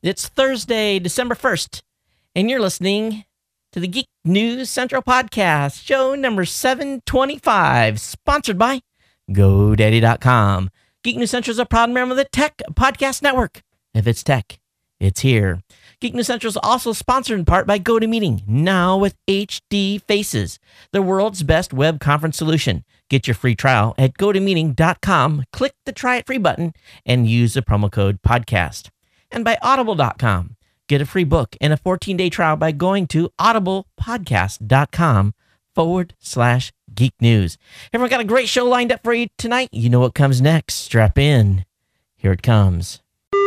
It's Thursday, December 1st, and you're listening to the Geek News Central Podcast, show number 725, sponsored by GoDaddy.com. Geek News Central is a proud member of the Tech Podcast Network. If it's tech, it's here. Geek News Central is also sponsored in part by GoToMeeting, now with HD Faces, the world's best web conference solution. Get your free trial at GoToMeeting.com, click the Try It Free button, and use the promo code podcast. And by Audible.com. Get a free book and a 14-day trial by going to audiblepodcast.com/geek news. Everyone got a great show lined up for you tonight. You know what comes next. Strap in. Here it comes.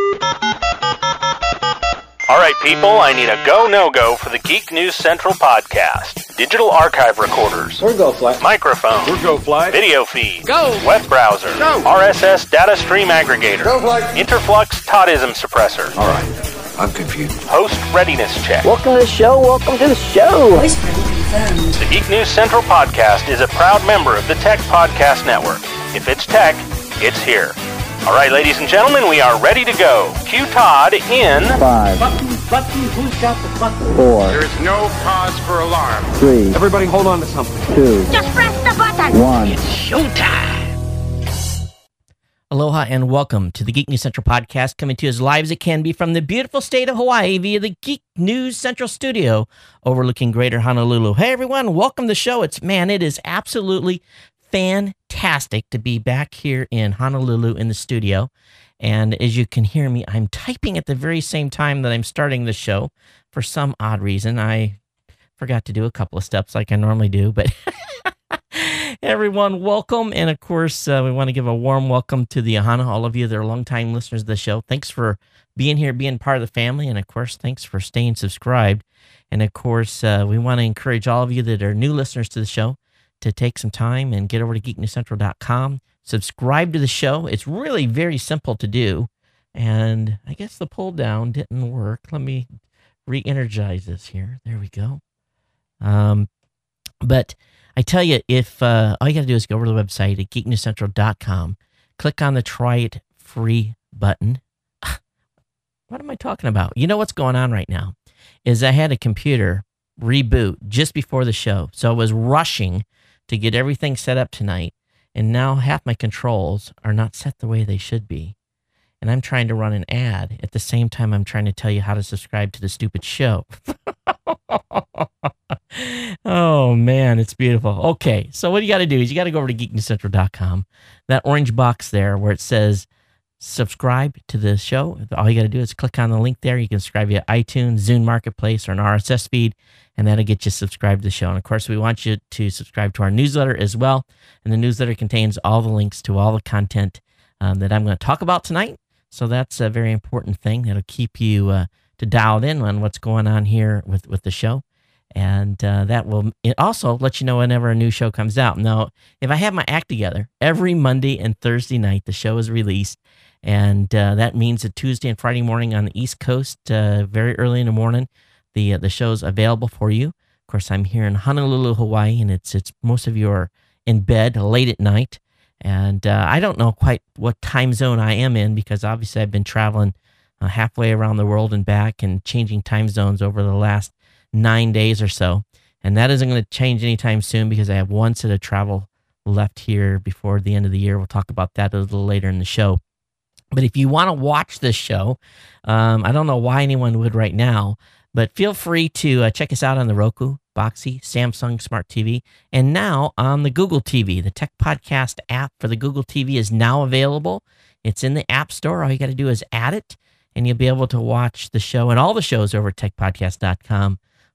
All right, people, I need a go, no-go for the Geek News Central podcast. Digital archive recorders. We're GoFlight. Microphone. We're GoFlight. Video feed. Go. Web browser. Go. RSS data stream aggregator. GoFlight. Interflux Toddism suppressor. All right, I'm confused. Host readiness check. Welcome to the show. Welcome to the show. Voice ready confirmed. The Geek News Central podcast is a proud member of the Tech Podcast Network. If it's tech, it's here. All right, ladies and gentlemen, we are ready to go. Cue Todd in 5, Button, who's got the button? 4, There is no cause for alarm. 3, Everybody hold on to something. 2, Just press the button. 1. Aloha and welcome to the Geek News Central Podcast, coming to you as live as it can be from the beautiful state of Hawaii via the Geek News Central studio overlooking Greater Honolulu. Hey everyone, welcome to the show. It is absolutely fantastic to be back here in Honolulu in the studio. And as you can hear me, I'm typing at the very same time that I'm starting the show. For some odd reason, I forgot to do a couple of steps like I normally do, but everyone, welcome. And of course, we want to give a warm welcome to the Ahana, all of you that are longtime listeners of the show. Thanks for being here, being part of the family. And of course, thanks for staying subscribed. And of course, we want to encourage all of you that are new listeners to the show to take some time and get over to geeknewscentral.com. Subscribe to the show. It's really very simple to do. And I guess the pull down didn't work. Let me re-energize this here. There we go. But I tell you, if all you got to do is go over to the website at geeknewscentral.com, click on the Try It Free button. What am I talking about? You know what's going on right now is I had a computer reboot just before the show. So I was rushing to get everything set up tonight. And now half my controls are not set the way they should be. And I'm trying to run an ad at the same time I'm trying to tell you how to subscribe to the stupid show. Oh, man, it's beautiful. Okay, so what you got to do is you got to go over to geeknewscentral.com. That orange box there where it says subscribe to the show, all you got to do is click on the link there. You can subscribe via iTunes, Zune Marketplace, or an RSS feed, and that'll get you subscribed to the show. And of course, we want you to subscribe to our newsletter as well. And the newsletter contains all the links to all the content that I'm going to talk about tonight. So that's a very important thing that'll keep you to dialed in on what's going on here with the show. And that will also let you know whenever a new show comes out. Now, if I have my act together, every Monday and Thursday night, the show is released. And that means that Tuesday and Friday morning on the East Coast, very early in the morning, the show's available for you. Of course, I'm here in Honolulu, Hawaii, and it's most of you are in bed late at night. And I don't know quite what time zone I am in because obviously I've been traveling halfway around the world and back and changing time zones over the last 9 days or so. And that isn't going to change anytime soon because I have one set of travel left here before the end of the year. We'll talk about that a little later in the show. But if you want to watch this show, I don't know why anyone would right now, but feel free to check us out on the Roku, Boxee, Samsung Smart TV, and now on the Google TV. The Tech Podcast app for the Google TV is now available. It's in the App Store. All you got to do is add it, and you'll be able to watch the show and all the shows over at techpodcast.com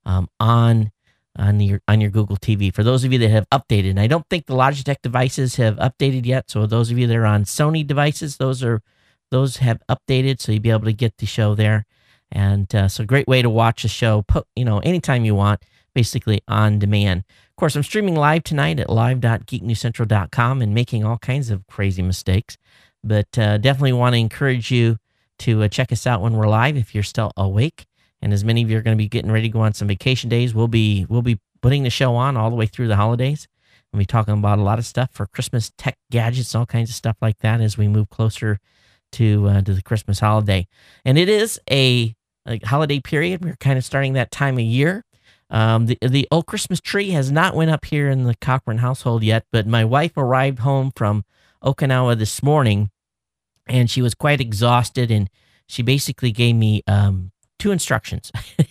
on your Google TV. For those of you that have updated, and I don't think the Logitech devices have updated yet, so those of you that are on Sony devices, those have updated, so you'll be able to get the show there. And so a great way to watch the show, anytime you want, basically on demand. Of course, I'm streaming live tonight at live.geeknewscentral.com and making all kinds of crazy mistakes. But definitely want to encourage you to check us out when we're live if you're still awake. And as many of you are going to be getting ready to go on some vacation days, we'll be putting the show on all the way through the holidays. We'll be talking about a lot of stuff for Christmas, tech gadgets, all kinds of stuff like that as we move closer to the Christmas holiday. And it is a holiday period. We're kind of starting that time of year. The old Christmas tree has not went up here in the Cochran household yet, but my wife arrived home from Okinawa this morning, and she was quite exhausted, and she basically gave me 2 instructions.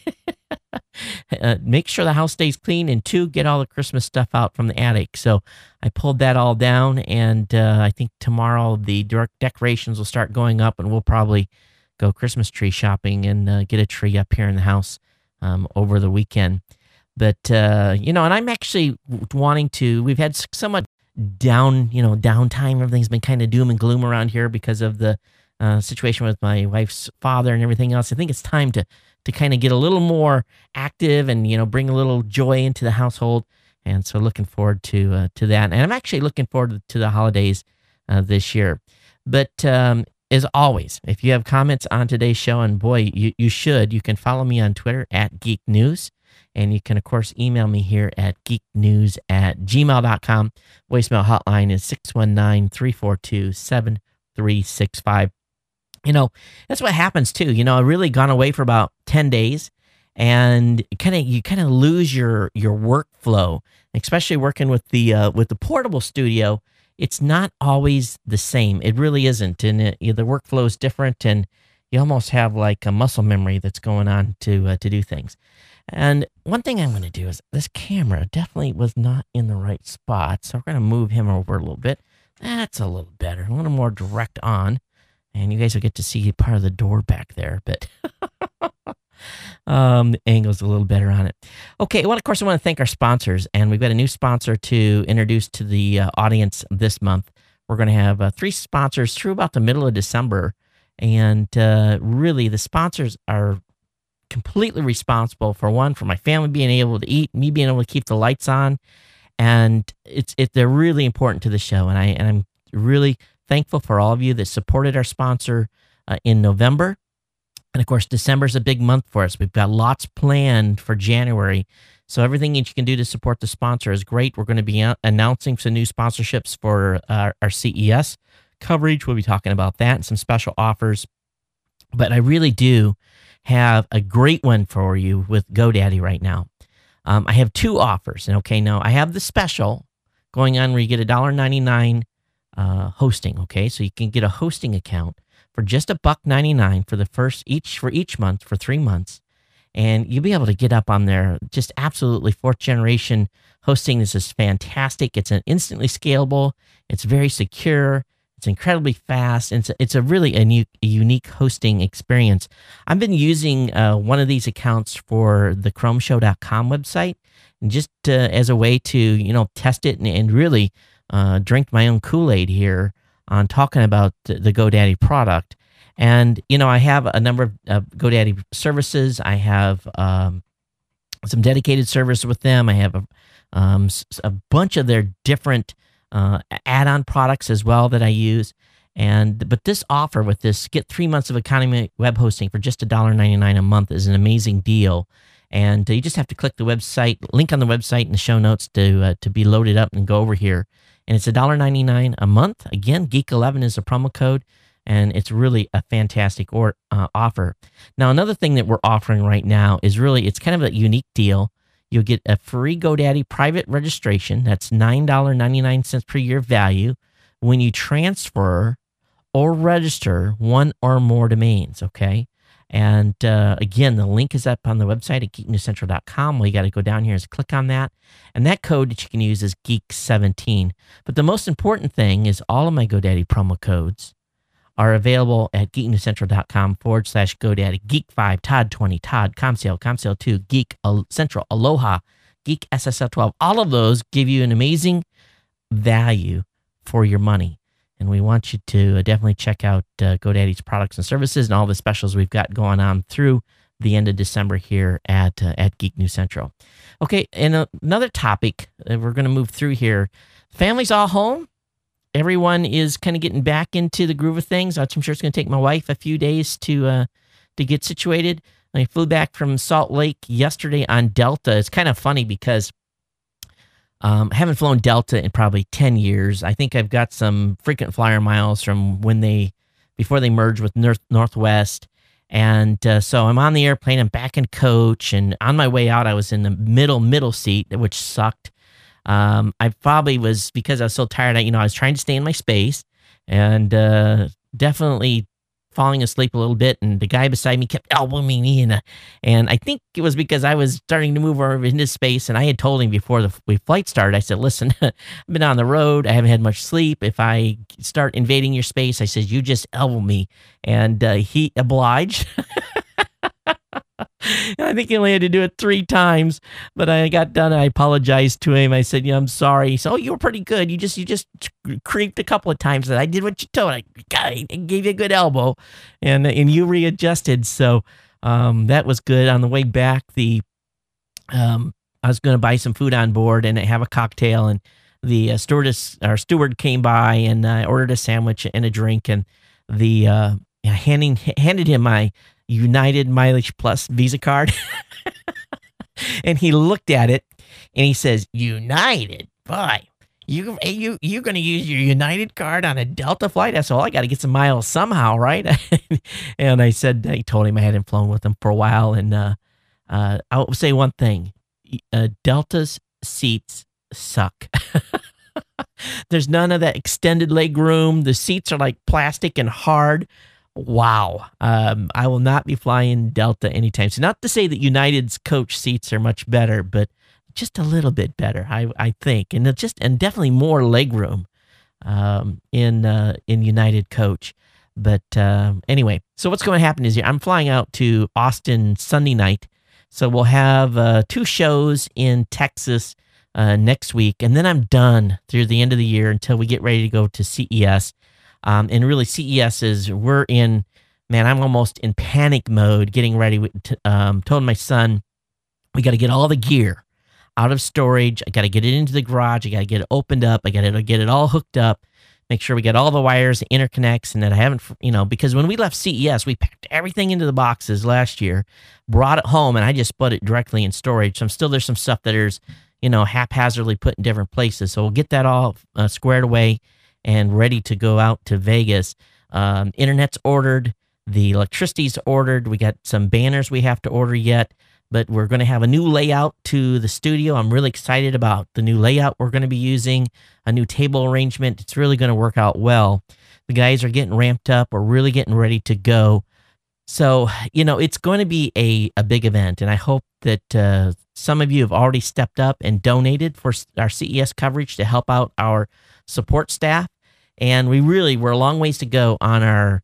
Make sure the house stays clean, and 2, get all the Christmas stuff out from the attic. So I pulled that all down, and I think tomorrow the decorations will start going up, and we'll probably go Christmas tree shopping and get a tree up here in the house over the weekend. But, and I'm actually wanting to, we've had so much downtime. Everything's been kind of doom and gloom around here because of the situation with my wife's father and everything else. I think it's time to kind of get a little more active and, bring a little joy into the household. And so looking forward to that. And I'm actually looking forward to the holidays this year. But as always, if you have comments on today's show, and boy, you should, you can follow me on Twitter at Geek News. And you can, of course, email me here at geeknews@gmail.com. Voicemail hotline is 619-342-7365. That's what happens too. I've really gone away for about 10 days, and you kind of lose your workflow, especially working with the portable studio. It's not always the same. It really isn't. And the workflow is different, and you almost have like a muscle memory that's going on to do things. And one thing I'm going to do is, this camera definitely was not in the right spot, so we're going to move him over a little bit. That's a little better, a little more direct on, and you guys will get to see part of the door back there, but the angle's a little better on it. Okay, well, of course, I want to thank our sponsors, and we've got a new sponsor to introduce to the audience this month. We're going to have 3 sponsors through about the middle of December, and really, the sponsors are completely responsible for my family being able to eat, me being able to keep the lights on, and they're really important to the show. And I'm really thankful for all of you that supported our sponsor in November, and of course December's a big month for us. We've got lots planned for January, so everything that you can do to support the sponsor is great. We're going to be announcing some new sponsorships for our CES coverage. We'll be talking about that and some special offers, but I really do have a great one for you with GoDaddy right now. I have 2 offers. And now I have the special going on where you get $1.99 hosting. Okay, so you can get a hosting account for just $1.99 for each month for 3 months, and you'll be able to get up on there. Just absolutely 4th generation hosting. This is fantastic. It's instantly scalable. It's very secure. It's incredibly fast, and it's a really a unique hosting experience. I've been using one of these accounts for the ChromeShow.com website, and just as a way to test it and really drink my own Kool-Aid here on talking about the GoDaddy product. And I have a number of GoDaddy services. I have some dedicated service with them. I have a bunch of their different add-on products as well that I use. But this offer with this, get 3 months of economy web hosting for just $1.99 a month is an amazing deal. And you just have to click the website, link on the website in the show notes to be loaded up and go over here. And it's $1.99 a month. Again, Geek11 is a promo code, and it's really a fantastic offer. Now, another thing that we're offering right now is it's kind of a unique deal. You'll get a free GoDaddy private registration. That's $9.99 per year value when you transfer or register 1 or more domains, okay? And again, the link is up on the website at geeknewscentral.com. All you got to go down here is click on that. And that code that you can use is Geek17. But the most important thing is all of my GoDaddy promo codes are available at geeknewscentral.com/GoDaddy. Geek5, Todd20, Todd, ComSale, ComSale2, Geek Central, Aloha, Geek SSL12. All of those give you an amazing value for your money. And we want you to definitely check out GoDaddy's products and services and all the specials we've got going on through the end of December here at Geek News Central. Okay, and another topic we're going to move through here. Family's all home. Everyone is kind of getting back into the groove of things. I'm sure it's going to take my wife a few days to get situated. I flew back from Salt Lake yesterday on Delta. It's kind of funny because I haven't flown Delta in probably 10 years. I think I've got some frequent flyer miles from when they before they merged with Northwest. And so I'm on the airplane, I'm back in coach, and on my way out, I was in the middle seat, which sucked. I probably was, because I was so tired, I was trying to stay in my space, and definitely falling asleep a little bit, and the guy beside me kept elbowing me, and I think it was because I was starting to move over into space, and I had told him before the flight started, I said, listen, I've been on the road, I haven't had much sleep, if I start invading your space, I said, you just elbow me, and he obliged. I think he only had to do it 3 times, but I got done. I apologized to him. I said, I'm sorry. So, you were pretty good. You just creeped a couple of times. That I did what you told. I gave you a good elbow, and you readjusted. So that was good. On the way back, I was going to buy some food on board and have a cocktail, and the steward came by, and I ordered a sandwich and a drink, and handed him my United Mileage Plus Visa card. And he looked at it and he says, United? Boy, you're going to use your United card on a Delta flight? I said, well, I got to get some miles somehow, right? And I told him I hadn't flown with him for a while. And I'll say one thing. Delta's seats suck. There's none of that extended leg room. The seats are like plastic and hard. Wow. I will not be flying Delta anytime. So not to say that United's coach seats are much better, but just a little bit better, I think. And definitely more leg room in United coach. But anyway, so what's going to happen is I'm flying out to Austin Sunday night. So we'll have 2 shows in Texas next week. And then I'm done through the end of the year until we get ready to go to CES. And really, CES I'm almost in panic mode, getting ready. Told my son, we got to get all the gear out of storage. I got to get it into the garage. I got to get it opened up. I got to get it all hooked up, make sure we get all the wires, the interconnects, and that I haven't, because when we left CES, we packed everything into the boxes last year, brought it home, and I just put it directly in storage. So there's some stuff that is, haphazardly put in different places. So we'll get that all squared away and ready to go out to Vegas. Internet's ordered. The electricity's ordered. We got some banners we have to order yet, but we're going to have a new layout to the studio. I'm really excited about the new layout we're going to be using, a new table arrangement. It's really going to work out well. The guys are getting ramped up. We're really getting ready to go. So, it's going to be a big event, and I hope that some of you have already stepped up and donated for our CES coverage to help out our support staff. And we're a long ways to go on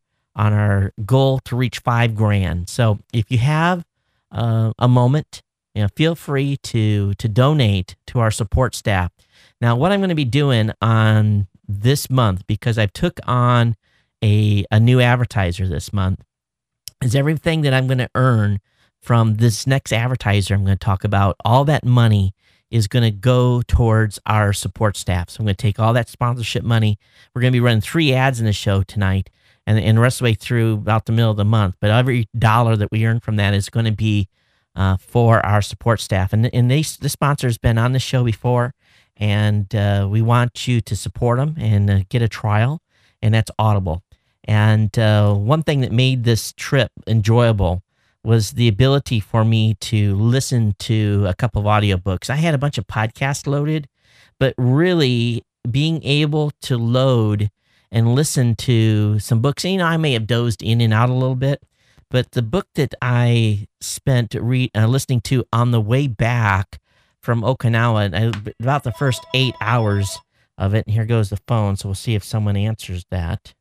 our goal to reach $5,000. So if you have a moment, feel free to donate to our support staff. Now, what I'm going to be doing on this month, because I've took on a new advertiser this month, is everything that I'm going to earn from this next advertiser I'm going to talk about, all that money is going to go towards our support staff. So I'm going to take all that sponsorship money. We're going to be running 3 ads in the show tonight and the rest of the way through about the middle of the month. But every dollar that we earn from that is going to be for our support staff. And the sponsor's been on the show before, and we want you to support them and get a trial, and that's Audible. And one thing that made this trip enjoyable was the ability for me to listen to a couple of audiobooks. I had a bunch of podcasts loaded, but really being able to load and listen to some books. I may have dozed in and out a little bit, but the book that I spent listening to on the way back from Okinawa, about the first 8 hours of it, and here goes the phone, so we'll see if someone answers that,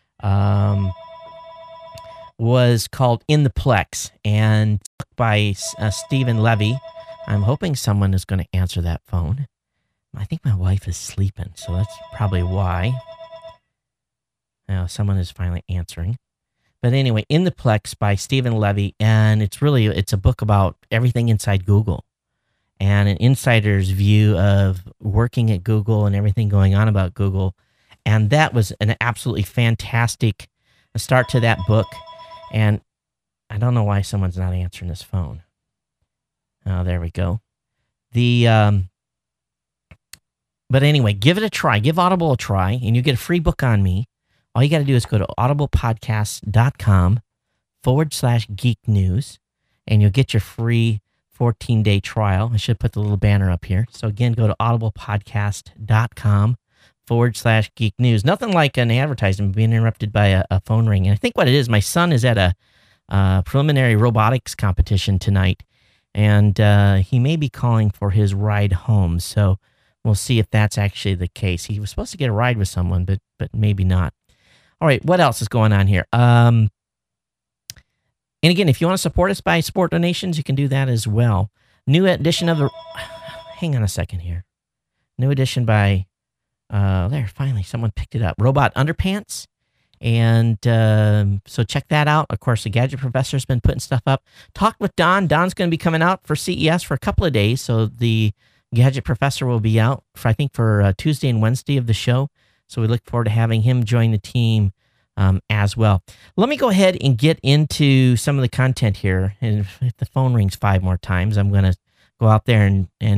was called In the Plex, and by Stephen Levy. I'm hoping someone is going to answer that phone. I think my wife is sleeping, so that's probably why. Now someone is finally answering. But anyway, In the Plex by Stephen Levy, and it's a book about everything inside Google and an insider's view of working at Google and everything going on about Google. And that was an absolutely fantastic start to that book. And I don't know why someone's not answering this phone. Oh, there we go. But anyway, give it a try. Give Audible a try, and you get a free book on me All you got to do is go to audiblepodcast.com/geek news, and you'll get your free 14-day trial. I should put the little banner up here. So again, go to audiblepodcast.com/geek news. Nothing like an advertisement being interrupted by a phone ring. And I think what it is, my son is at a preliminary robotics competition tonight, and he may be calling for his ride home. So we'll see if that's actually the case. He was supposed to get a ride with someone, but maybe not. All right, what else is going on here? And again, if you want to support us by support donations, you can do that as well. New edition of the... Hang on a second here. New edition by... there, finally, someone picked it up. Robot Underpants. And so check that out. Of course, the Gadget Professor's been putting stuff up. Talked with Don. Don's going to be coming out for CES for a couple of days. So the Gadget Professor will be out, for Tuesday and Wednesday of the show. So we look forward to having him join the team as well. Let me go ahead and get into some of the content here. And if the phone rings 5 more times, I'm going to go out there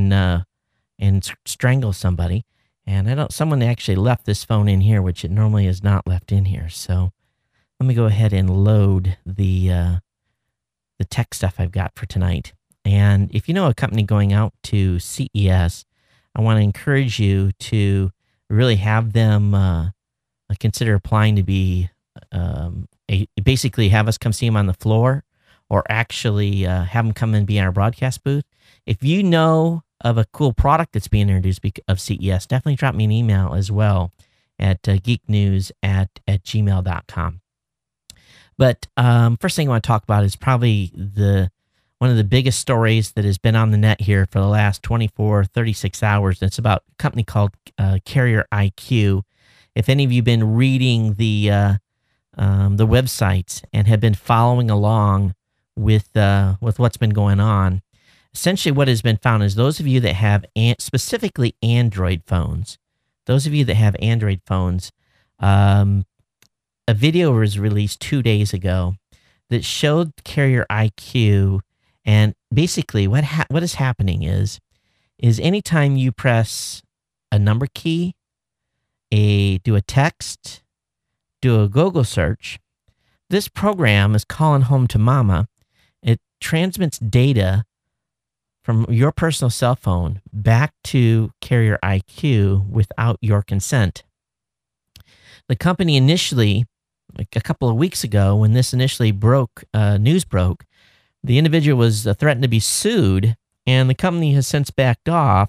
and strangle somebody. And someone actually left this phone in here, which it normally is not left in here. So let me go ahead and load the tech stuff I've got for tonight. And if you know a company going out to CES, I want to encourage you to really have them consider applying to be basically have us come see them on the floor, or actually have them come and be in our broadcast booth. If you know of a cool product that's being introduced of CES, definitely drop me an email as well at geeknews@gmail.com. But first thing I want to talk about is probably one of the biggest stories that has been on the net here for the last 24, 36 hours. It's about a company called Carrier IQ. If any of you have been reading the websites and have been following along with what's been going on, essentially what has been found is those of you that have specifically Android phones, a video was released 2 days ago that showed Carrier IQ. And basically what is happening is anytime you press a number key, do a text, do a Google search, this program is calling home to mama. It transmits data from your personal cell phone back to Carrier IQ without your consent. The company initially, like a couple of weeks ago, when this initially news broke, the individual was threatened to be sued, and the company has since backed off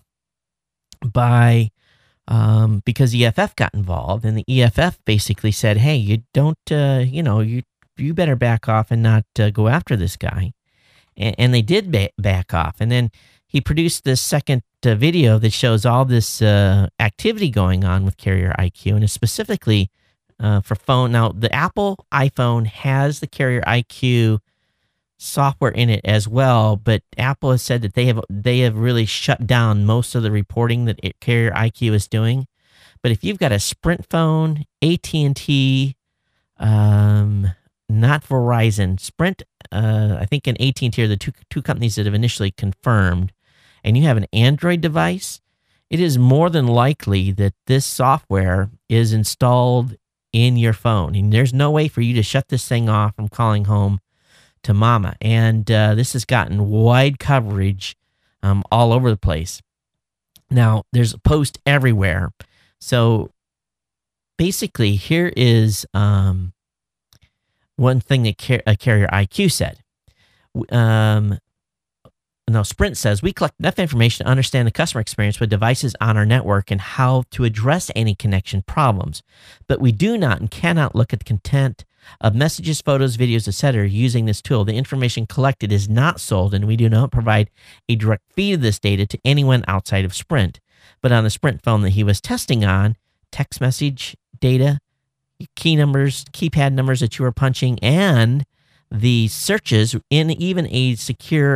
because EFF got involved, and the EFF basically said, "Hey, you don't, you better back off and not go after this guy." And they did back off. And then he produced this second video that shows all this activity going on with Carrier IQ, and it's specifically for phone. Now, the Apple iPhone has the Carrier IQ software in it as well, but Apple has said that they have really shut down most of the reporting that Carrier IQ is doing. But if you've got a Sprint phone, AT&T, not Verizon, Sprint, I think, and AT&T are the two companies that have initially confirmed, and you have an Android device, it is more than likely that this software is installed in your phone. And there's no way for you to shut this thing off from calling home to mama. And this has gotten wide coverage all over the place. Now, there's a post everywhere. So basically, here is one thing that Carrier IQ said. Now, Sprint says, we collect enough information to understand the customer experience with devices on our network and how to address any connection problems. But we do not and cannot look at the content of messages, photos, videos, etc. using this tool. The information collected is not sold, and we do not provide a direct feed of this data to anyone outside of Sprint. But on the Sprint phone that he was testing on, text message data, key numbers, keypad numbers that you were punching, and the searches in even a secure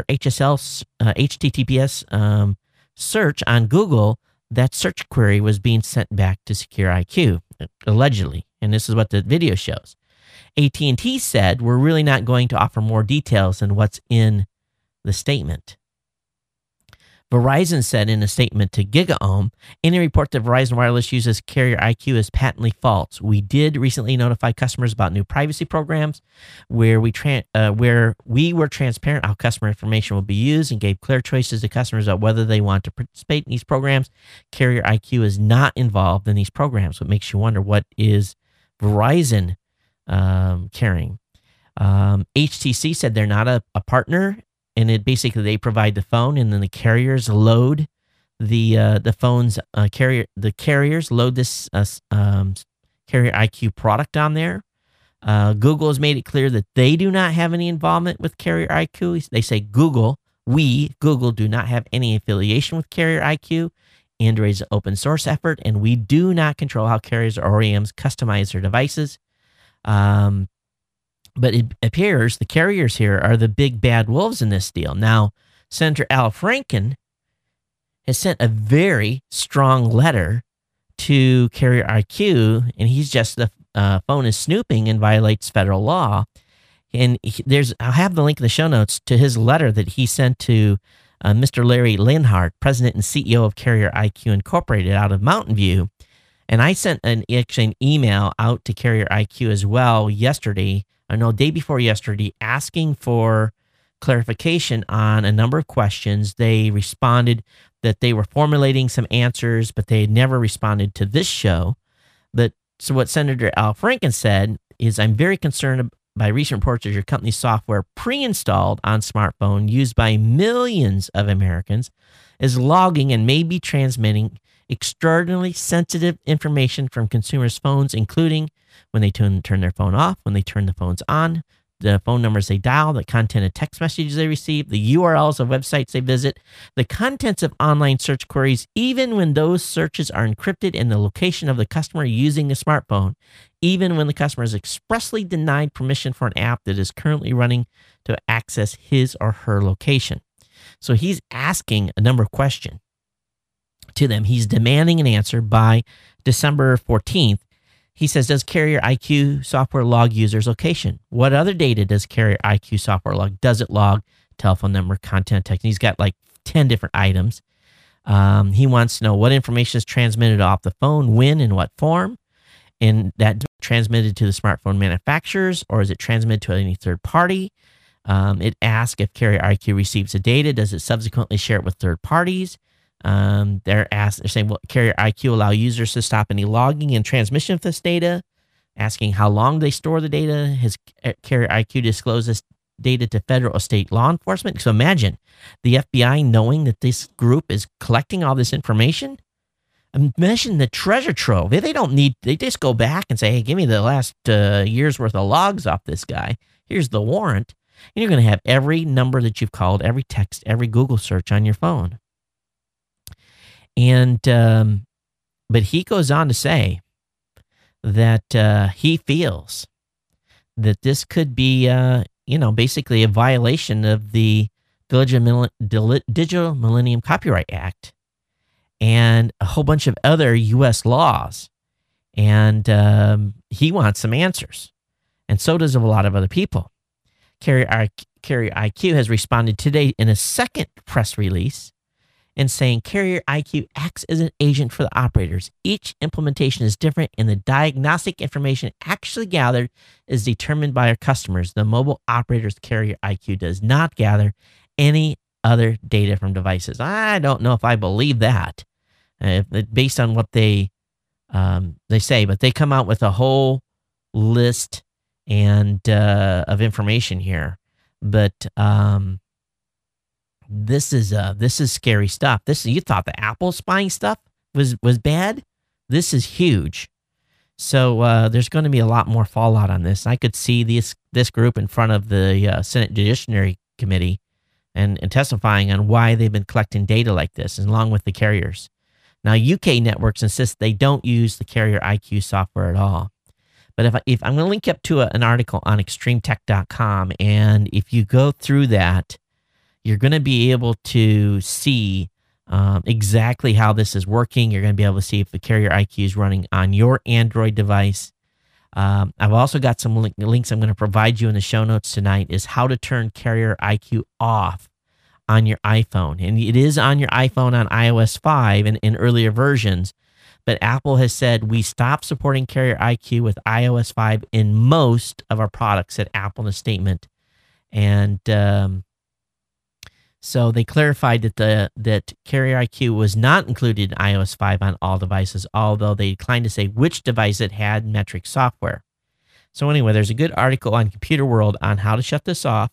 HTTPS search on Google, that search query was being sent back to Secure IQ, allegedly. And this is what the video shows. AT&T said, we're really not going to offer more details than what's in the statement. Verizon said in a statement to GigaOM, any report that Verizon Wireless uses Carrier IQ is patently false. We did recently notify customers about new privacy programs where we were transparent how customer information will be used and gave clear choices to customers about whether they want to participate in these programs. Carrier IQ is not involved in these programs. What makes you wonder, what is Verizon carrying? HTC said they're not a partner. And it basically, they provide the phone, and then the carriers load the phone's carrier. The carriers load this Carrier IQ product on there. Google has made it clear that they do not have any involvement with Carrier IQ. They say Google do not have any affiliation with Carrier IQ. Android is an open source effort, and we do not control how carriers or OEMs customize their devices. But it appears the carriers here are the big bad wolves in this deal. Now, Senator Al Franken has sent a very strong letter to Carrier IQ, and he's just the phone is snooping and violates federal law. And I'll have the link in the show notes to his letter that he sent to Mr. Larry Linhart, president and CEO of Carrier IQ Incorporated out of Mountain View. And I sent an email out to Carrier IQ as well yesterday. Day before yesterday, asking for clarification on a number of questions. They responded that they were formulating some answers, but they had never responded to this show. So what Senator Al Franken said is, I'm very concerned by recent reports of your company's software pre-installed on smartphone used by millions of Americans is logging and may be transmitting extraordinarily sensitive information from consumers' phones, including when they turn their phone off, when they turn the phones on, the phone numbers they dial, the content of text messages they receive, the URLs of websites they visit, the contents of online search queries, even when those searches are encrypted, and the location of the customer using the smartphone, even when the customer is expressly denied permission for an app that is currently running to access his or her location. So he's asking a number of questions to them. He's demanding an answer by December 14th. He says, does Carrier IQ software log users' location? What other data does Carrier IQ software log? Does it log telephone number, content, text? And he's got like 10 different items. He wants to know what information is transmitted off the phone, when, and what form. And that transmitted to the smartphone manufacturers, or is it transmitted to any third party? It asks if Carrier IQ receives the data, does it subsequently share it with third parties? They're saying, will Carrier IQ allow users to stop any logging and transmission of this data? Asking how long they store the data. Has Carrier IQ disclosed this data to federal or state law enforcement? So imagine the FBI knowing that this group is collecting all this information. Imagine the treasure trove. They just go back and say, hey, give me the last year's worth of logs off this guy. Here's the warrant. And you're going to have every number that you've called, every text, every Google search on your phone. And, but he goes on to say that he feels that this could be, basically a violation of the Digital Millennium Copyright Act and a whole bunch of other U.S. laws. And he wants some answers. And so does a lot of other people. Carrier IQ has responded today in a second press release and saying Carrier IQ acts as an agent for the operators. Each implementation is different, and the diagnostic information actually gathered is determined by our customers. The mobile operator's Carrier IQ does not gather any other data from devices. I don't know if I believe that, based on what they say, but they come out with a whole list and of information here. But this is scary stuff. You thought the Apple spying stuff was bad? This is huge. So there's going to be a lot more fallout on this. I could see this group in front of the Senate Judiciary Committee and testifying on why they've been collecting data like this, along with the carriers. Now, UK networks insist they don't use the Carrier IQ software at all. But if I'm going to link up to an article on extremetech.com, and if you go through that, you're going to be able to see exactly how this is working. You're going to be able to see if the Carrier IQ is running on your Android device. I've also got some links I'm going to provide you in the show notes tonight, is how to turn Carrier IQ off on your iPhone. And it is on your iPhone on iOS 5 and in earlier versions. But Apple has said we stopped supporting Carrier IQ with iOS 5 in most of our products, said Apple in a statement. And so they clarified that Carrier IQ was not included in iOS 5 on all devices, although they declined to say which device it had Metric software. So anyway, there's a good article on Computer World on how to shut this off.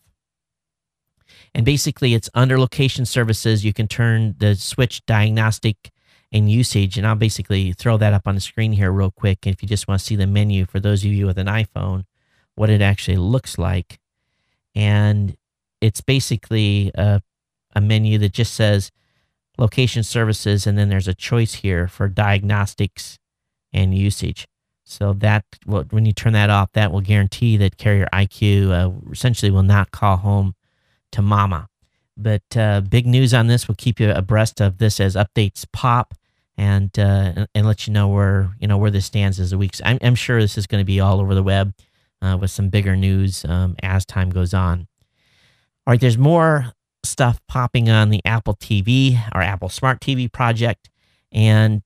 And basically, it's under location services. You can turn the switch diagnostic and usage. And I'll basically throw that up on the screen here real quick. If you just want to see the menu for those of you with an iPhone, what it actually looks like. And it's basically a menu that just says location services. And then there's a choice here for diagnostics and usage. So that when you turn that off, that will guarantee that Carrier IQ essentially will not call home to mama. But big news on this. We'll keep you abreast of this as updates pop and let you know where this stands as a week. I'm sure this is going to be all over the web with some bigger news as time goes on. All right, there's more stuff popping on the Apple TV, our Apple Smart TV project, and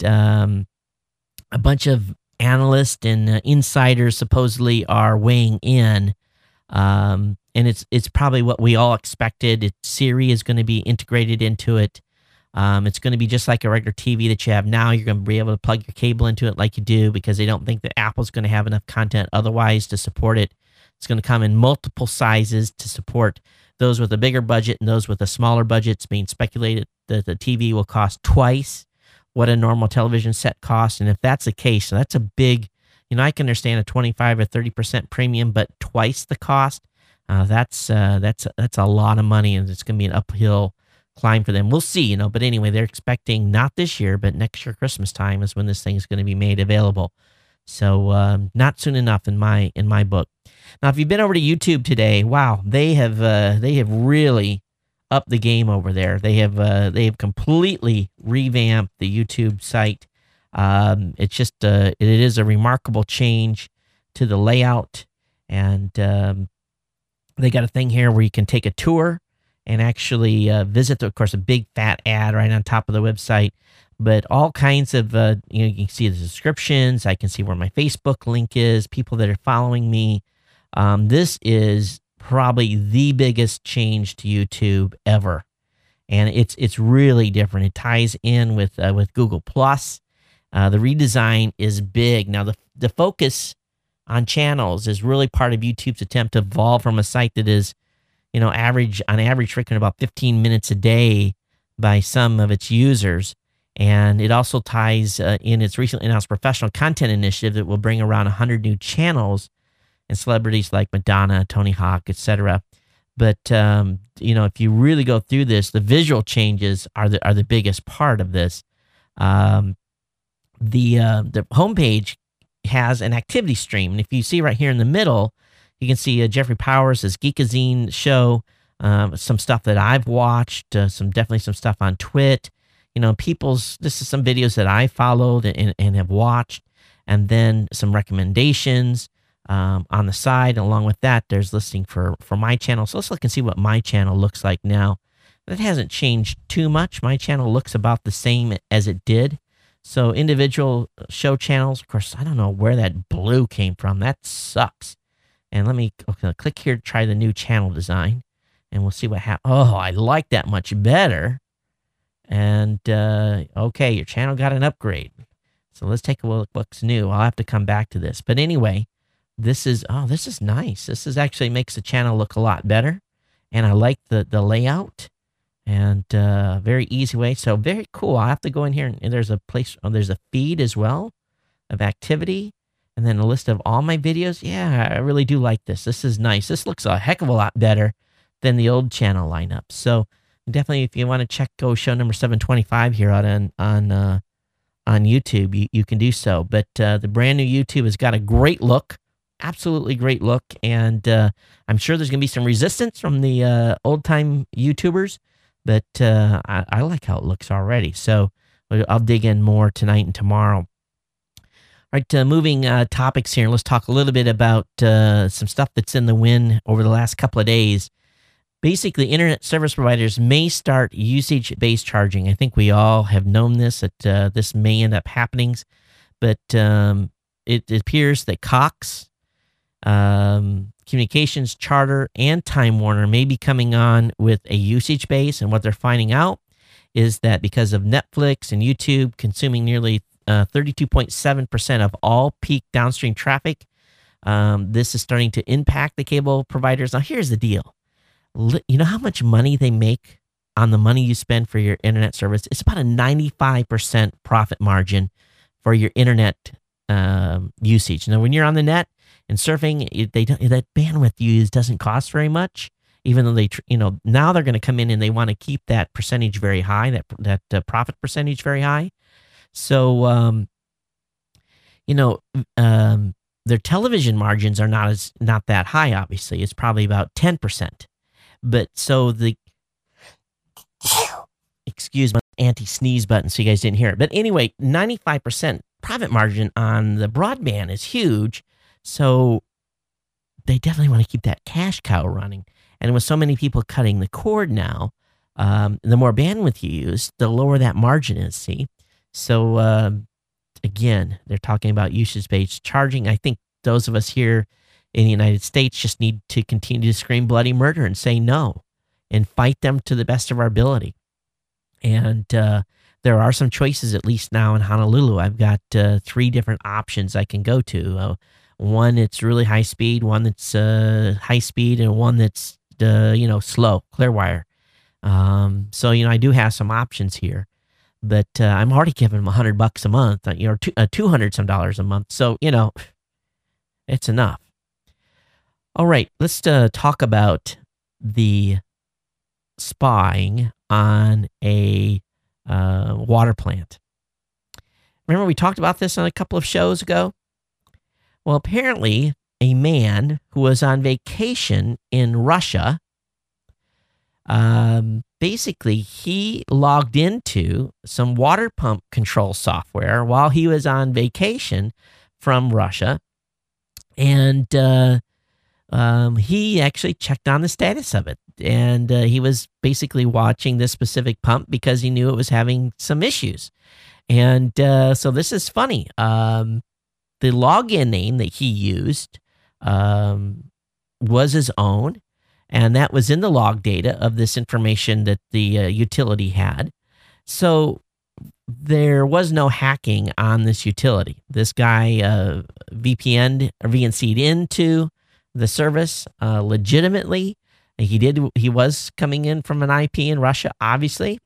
a bunch of analysts and insiders supposedly are weighing in. And it's probably what we all expected. Siri is going to be integrated into it. It's going to be just like a regular TV that you have now. You're going to be able to plug your cable into it like you do because they don't think that Apple's going to have enough content otherwise to support it. It's going to come in multiple sizes to support those with a bigger budget and those with a smaller budget. It's being speculated that the TV will cost twice what a normal television set costs. And if that's the case, so that's a big, I can understand a 25 or 30% premium, but twice the cost. That's a lot of money, and it's going to be an uphill climb for them. We'll see, but anyway, they're expecting not this year, but next year, Christmas time is when this thing is going to be made available. So not soon enough in my book. Now, if you've been over to YouTube today, wow, they have really upped the game over there. They have completely revamped the YouTube site. It's just it is a remarkable change to the layout, and they got a thing here where you can take a tour and actually visit, of course, a big fat ad right on top of the website, but all kinds of, you can see the descriptions. I can see where my Facebook link is, people that are following me. This is probably the biggest change to YouTube ever. And it's really different. It ties in with Google+. The redesign is big. Now, the focus on channels is really part of YouTube's attempt to evolve from a site that is, on average frequent about 15 minutes a day by some of its users. And it also ties in its recently announced professional content initiative that will bring around 100 new channels and celebrities like Madonna, Tony Hawk, etc. But, if you really go through this, the visual changes are the biggest part of this. The homepage has an activity stream. And if you see right here in the middle, you can see Jeffrey Powers' Geekazine show, some stuff that I've watched, definitely some stuff on Twit. This is some videos that I followed and have watched, and then some recommendations on the side. Along with that, there's listing for my channel. So let's look and see what my channel looks like now. It hasn't changed too much. My channel looks about the same as it did. So individual show channels, of course, I don't know where that blue came from. That sucks. And let me click here to try the new channel design, and we'll see what happens. Oh, I like that much better. And, okay, your channel got an upgrade. So let's take a look what's new. I'll have to come back to this. But anyway, this is nice. This actually makes the channel look a lot better. And I like the layout. And very easy way. So very cool. I'll have to go in here, and there's a place, there's a feed as well of activity, and then a list of all my videos. Yeah, I really do like this. This is nice. This looks a heck of a lot better than the old channel lineup. So definitely, if you want to go show number 725 here out on YouTube, you can do so. But the brand new YouTube has got a great look, absolutely great look, and I'm sure there's going to be some resistance from the old time YouTubers. But I like how it looks already. So I'll dig in more tonight and tomorrow. All right, moving topics here. Let's talk a little bit about some stuff that's in the wind over the last couple of days. basically, internet service providers may start usage-based charging. I think we all have known this, that this may end up happening, but it appears that Cox, Communications, Charter, and Time Warner may be coming on with a usage base, and what they're finding out is that because of Netflix and YouTube consuming nearly 32.7% of all peak downstream traffic, this is starting to impact the cable providers. Now, here's the deal. You know how much money they make on the money you spend for your internet service? It's about a 95% profit margin for your internet usage. Now, when you're on the net and surfing, that bandwidth you use doesn't cost very much, even though now they're going to come in and they want to keep that percentage very high, that profit percentage very high. So, their television margins are not that high. Obviously, it's probably about 10%. But so excuse my anti-sneeze button, so you guys didn't hear it. But anyway, 95% profit margin on the broadband is huge. So they definitely want to keep that cash cow running. And with so many people cutting the cord now, the more bandwidth you use, the lower that margin is. See, so again, they're talking about usage-based charging. I think those of us here in the United States just need to continue to scream bloody murder and say no and fight them to the best of our ability. And there are some choices, at least now in Honolulu. I've got 3 different options I can go to. One that's really high speed, one that's high speed, and one that's slow, Clearwire. So I do have some options here, but I'm already giving them $100 a month, $200 some dollars a month. So it's enough. All right, let's talk about the spying on a water plant. Remember we talked about this on a couple of shows ago? Well, apparently a man who was on vacation in Russia, basically he logged into some water pump control software while he was on vacation from Russia, and he actually checked on the status of it. And he was basically watching this specific pump because he knew it was having some issues. And so this is funny. The login name that he used was his own, and that was in the log data of this information that the utility had. So there was no hacking on this utility. This guy VNC'd into the service legitimately. He was coming in from an IP in Russia, obviously.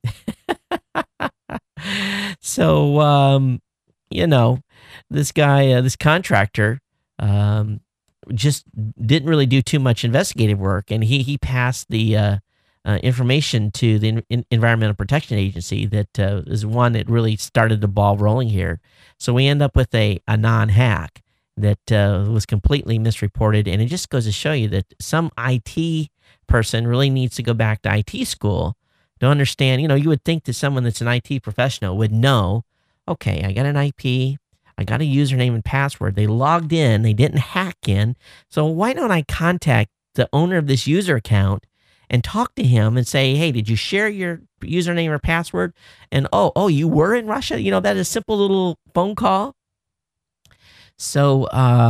So, this guy, this contractor, just didn't really do too much investigative work, and he passed the information to the Environmental Protection Agency that is one that really started the ball rolling here. So we end up with a non-hack that was completely misreported, and it just goes to show you that some IT person really needs to go back to IT school to understand. You would think that someone that's an IT professional would know, okay, I got an IP, I got a username and password, they logged in, they didn't hack in, so why don't I contact the owner of this user account and talk to him and say, hey, did you share your username or password? And oh, you were in Russia? That is a simple little phone call. So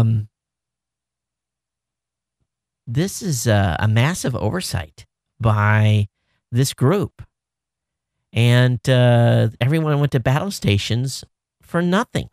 this is a massive oversight by this group. And everyone went to battle stations for nothing.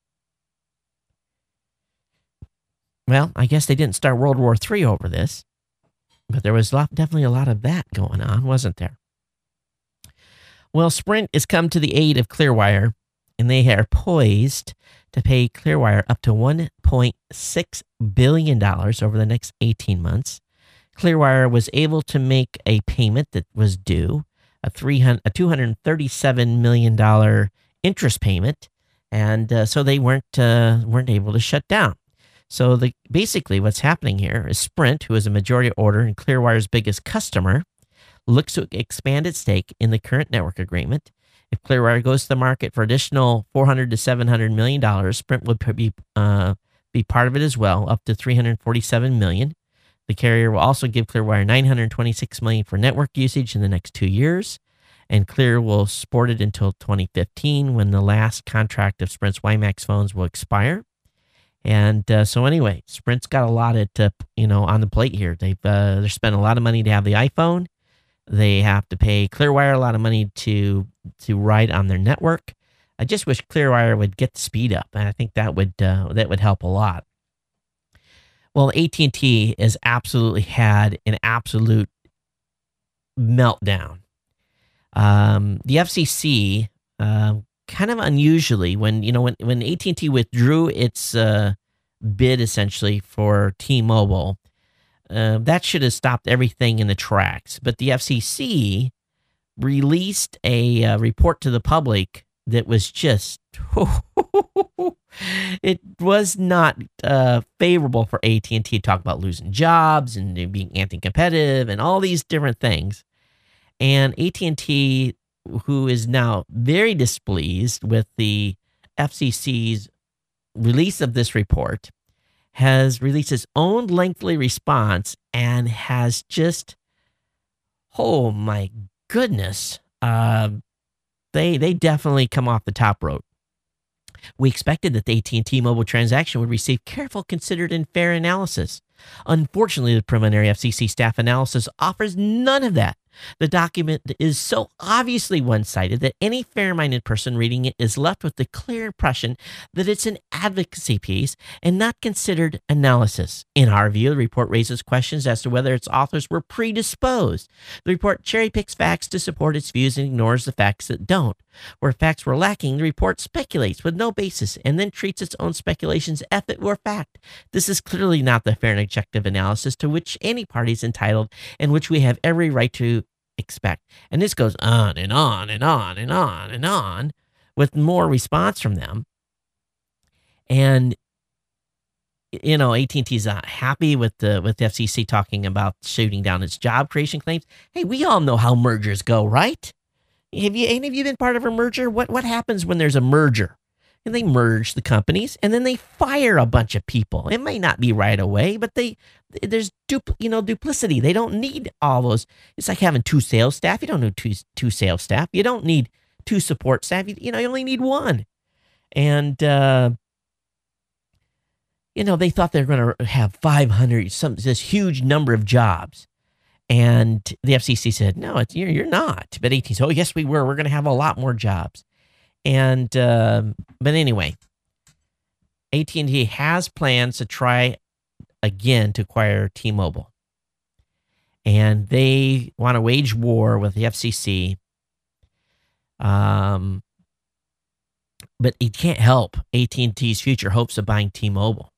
Well, I guess they didn't start World War III over this, but there was definitely a lot of that going on, wasn't there? Well, Sprint has come to the aid of Clearwire, and they are poised to pay Clearwire up to $1.6 billion over the next 18 months. Clearwire was able to make a payment that was due, a $237 million interest payment, and so they weren't able to shut down. So basically what's happening here is Sprint, who is a majority owner and Clearwire's biggest customer, looks to expand its stake in the current network agreement. If Clearwire goes to the market for additional $400 to $700 million, Sprint would be part of it as well, up to $347 million. The carrier will also give Clearwire $926 million for network usage in the next 2 years, and Clear will support it until 2015 when the last contract of Sprint's WiMAX phones will expire. And so anyway, Sprint's got a lot on the plate here. They're spending a lot of money to have the iPhone. They have to pay Clearwire a lot of money to ride on their network. I just wish Clearwire would get the speed up, and I think that would help a lot. Well, AT&T has absolutely had an absolute meltdown. The FCC, kind of unusually, when AT&T withdrew its bid essentially for T-Mobile, that should have stopped everything in the tracks. But the FCC released a report to the public that was just, it was not favorable for AT&T. Talk about losing jobs and being anti-competitive and all these different things. And AT&T, who is now very displeased with the FCC's release of this report, has released its own lengthy response and has just, oh my goodness, they definitely come off the top rope. We expected that the AT&T Mobile transaction would receive careful, considered, and fair analysis. Unfortunately, the preliminary FCC staff analysis offers none of that. The document is so obviously one-sided that any fair-minded person reading it is left with the clear impression that it's an advocacy piece and not considered analysis. In our view, the report raises questions as to whether its authors were predisposed. The report cherry-picks facts to support its views and ignores the facts that don't. Where facts were lacking, the report speculates with no basis and then treats its own speculations as if it were fact. This is clearly not the fair and objective analysis to which any party is entitled and which we have every right to expect. And this goes on and on and on and on and on with more response from them. And AT&T's not happy with the FCC talking about shooting down its job creation claims. Hey, we all know how mergers go, right? Any of you been part of a merger? What happens when there's a merger? And they merge the companies, and then they fire a bunch of people. It may not be right away, but there's duplicity. They don't need all those. It's like having 2 sales staff. You don't need two sales staff. You don't need 2 support staff. You only need 1. And they thought they were going to have 500, this huge number of jobs. And the FCC said, no, you're not. But AT&T said, oh, yes, we were. We're going to have a lot more jobs. And, but anyway, AT&T has plans to try again to acquire T-Mobile. And they want to wage war with the FCC. But it can't help AT&T's future hopes of buying T-Mobile.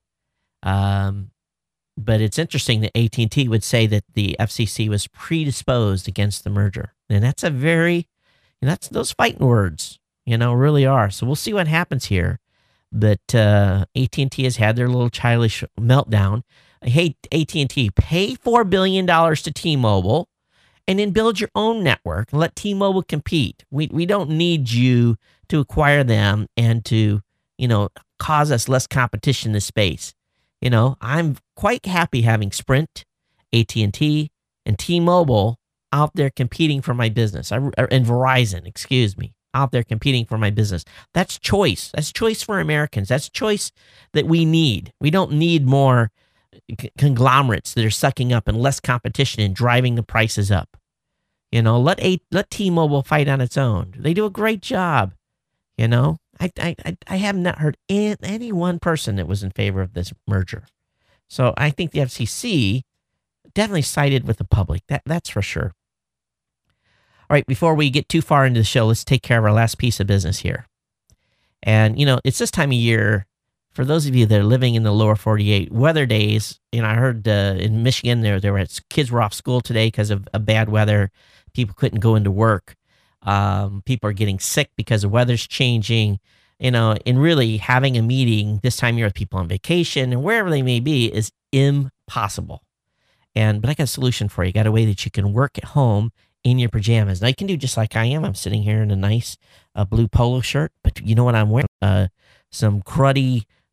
But it's interesting that AT&T would say that the FCC was predisposed against the merger. And that's that's those fighting words. Really are. So we'll see what happens here. But AT&T has had their little childish meltdown. Hey, AT&T, pay $4 billion to T-Mobile and then build your own network and let T-Mobile compete. We don't need you to acquire them and to, cause us less competition in this space. I'm quite happy having Sprint, AT&T, and T-Mobile out there competing for my business. And Verizon, out there competing for my business. That's choice. That's choice for Americans. That's choice that we need. We don't need more conglomerates that are sucking up and less competition and driving the prices up. Let T-Mobile fight on its own. They do a great job. I have not heard any one person that was in favor of this merger. So I think the FCC definitely sided with the public. That's for sure. All right, before we get too far into the show, let's take care of our last piece of business here. And, it's this time of year, for those of you that are living in the lower 48, weather days, I heard in Michigan, kids were off school today because of bad weather. People couldn't go into work. People are getting sick because the weather's changing, and really having a meeting this time of year with people on vacation and wherever they may be is impossible. But I got a solution for you. I got a way that you can work at home in your pajamas. Now you can do just like I am. I'm sitting here in a nice blue polo shirt, but you know what I'm wearing? Some cruddy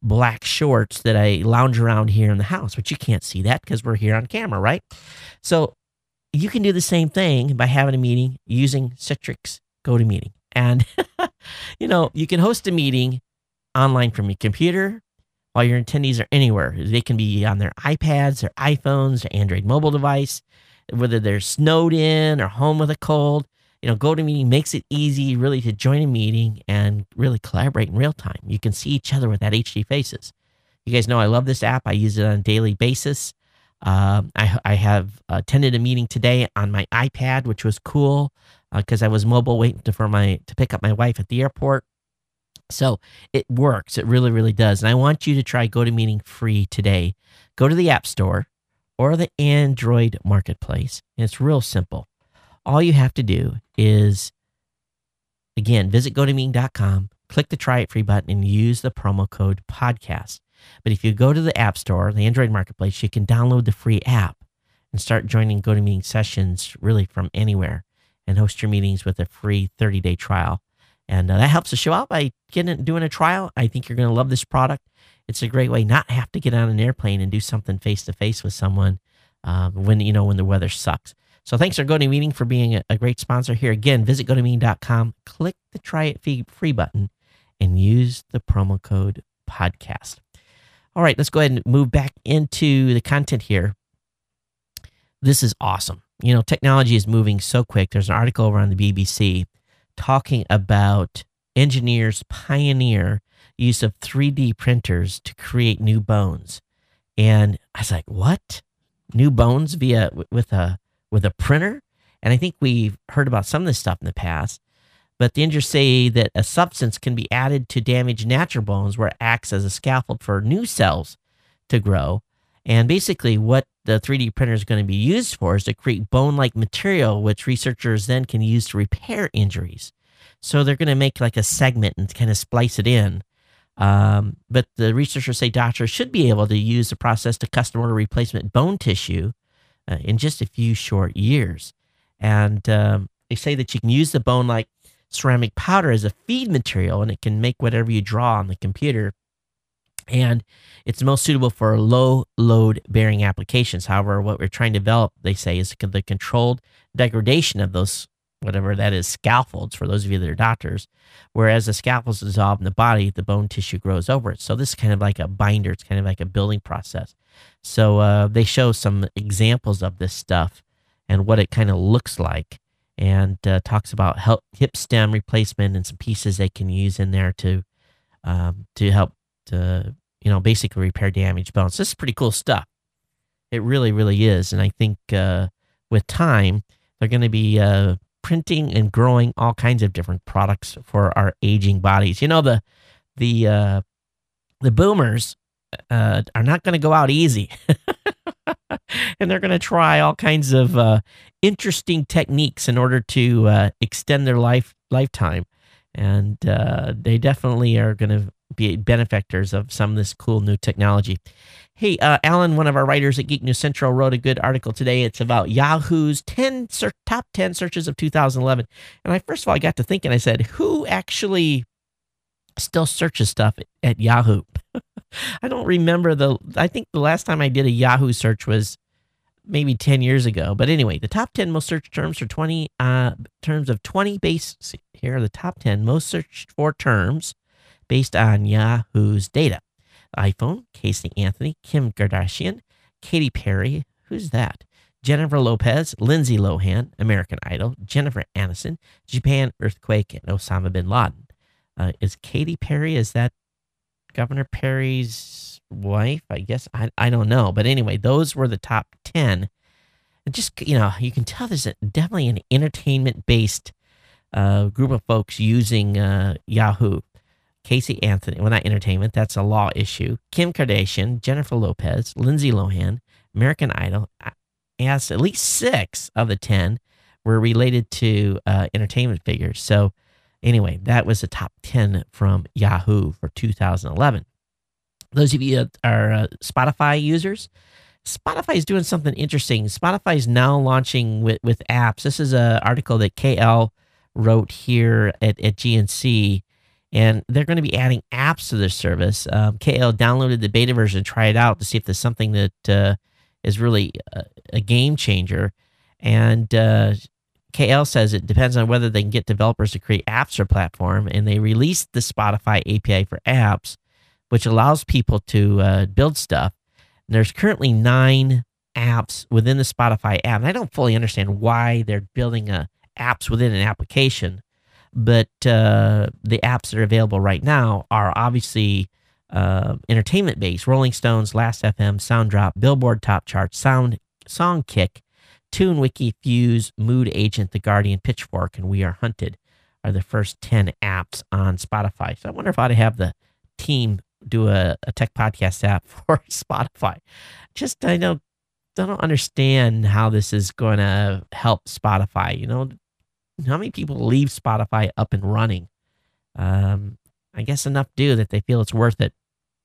black shorts that I lounge around here in the house, but you can't see that because we're here on camera, right? So you can do the same thing by having a meeting using Citrix GoToMeeting. And, you can host a meeting online from your computer while your attendees are anywhere. They can be on their iPads, their iPhones, their Android mobile device, whether they're snowed in or home with a cold. GoToMeeting makes it easy really to join a meeting and really collaborate in real time. You can see each other with that HD faces. You guys know I love this app. I use it on a daily basis. I have attended a meeting today on my iPad, which was cool because I was mobile waiting to pick up my wife at the airport. So it works. It really, really does. And I want you to try GoToMeeting free today. Go to the App Store or the Android Marketplace. And it's real simple. All you have to do is, again, visit GoToMeeting.com, click the Try It Free button, and use the promo code podcast. But if you go to the App Store, the Android Marketplace, you can download the free app and start joining GoToMeeting sessions really from anywhere and host your meetings with a free 30-day trial. And that helps the show out by doing a trial. I think you're going to love this product. It's a great way not have to get on an airplane and do something face-to-face with someone when the weather sucks. So thanks for GoToMeeting for being a great sponsor here. Again, visit GoToMeeting.com, click the Try It Free button, and use the promo code podcast. All right, let's go ahead and move back into the content here. This is awesome. Technology is moving so quick. There's an article over on the BBC talking about engineers pioneer use of 3D printers to create new bones. And I was like, what? New bones with a printer? And I think we've heard about some of this stuff in the past, but the engineers say that a substance can be added to damaged natural bones where it acts as a scaffold for new cells to grow. And basically what the 3D printer is going to be used for is to create bone-like material, which researchers then can use to repair injuries. So they're going to make like a segment and kind of splice it in. But the researchers say doctors should be able to use the process to custom order replacement bone tissue in just a few short years. And they say that you can use the bone-like ceramic powder as a feed material, and it can make whatever you draw on the computer. And it's most suitable for low load bearing applications. However, what we're trying to develop, they say, is the controlled degradation of those, whatever that is, scaffolds, for those of you that are doctors. Whereas the scaffolds dissolve in the body, the bone tissue grows over it. So this is kind of like a binder. It's kind of like a building process. So they show some examples of this stuff and what it kind of looks like, and talks about hip stem replacement and some pieces they can use in there to help to basically repair damaged bones. This is pretty cool stuff. It really, really is. And I think with time, they're going to be printing and growing all kinds of different products for our aging bodies. The boomers are not going to go out easy. And they're going to try all kinds of interesting techniques in order to extend their lifetime. And they definitely are going to be benefactors of some of this cool new technology. Hey, Alan, one of our writers at Geek News Central, wrote a good article today. It's about Yahoo's top 10 searches of 2011. And first of all, I got to thinking, I said, who actually still searches stuff at Yahoo? I don't remember I think the last time I did a Yahoo search was maybe 10 years ago. But anyway, the top 10 most searched terms for 20 terms of 20 base. Here are the top 10 most searched for terms based on Yahoo's data. iPhone, Casey Anthony, Kim Kardashian, Katy Perry, who's that? Jennifer Lopez, Lindsay Lohan, American Idol, Jennifer Aniston, Japan earthquake, and Osama bin Laden. Is Katy Perry, is that Governor Perry's wife? I guess, I don't know. But anyway, those were the top 10. And just, you can tell there's definitely an entertainment-based group of folks using Yahoo. Casey Anthony, well, not entertainment, that's a law issue. Kim Kardashian, Jennifer Lopez, Lindsay Lohan, American Idol. Yes, at least 6 of the 10 were related to entertainment figures. So anyway, that was the top 10 from Yahoo for 2011. Those of you that are Spotify users, Spotify is doing something interesting. Spotify is now launching with apps. This is an article that KL wrote here at GNC. and they're going to be adding apps to their service. KL downloaded the beta version, try it out to see if there's something that is really a game changer. And KL says it depends on whether they can get developers to create apps for platform, and they released the Spotify API for apps, which allows people to build stuff. And there's currently 9 apps within the Spotify app. And I don't fully understand why they're building apps within an application, but the apps that are available right now are obviously entertainment-based: Rolling Stones, Last.fm, Sounddrop, Billboard Top Charts, Songkick, TuneWiki, Fuse, Mood Agent, The Guardian, Pitchfork, and We Are Hunted are the first 10 apps on Spotify. So I wonder if I ought to have the team do a tech podcast app for Spotify. I don't understand how this is going to help Spotify. You know, how many people leave Spotify up and running? I guess enough do that they feel it's worth it.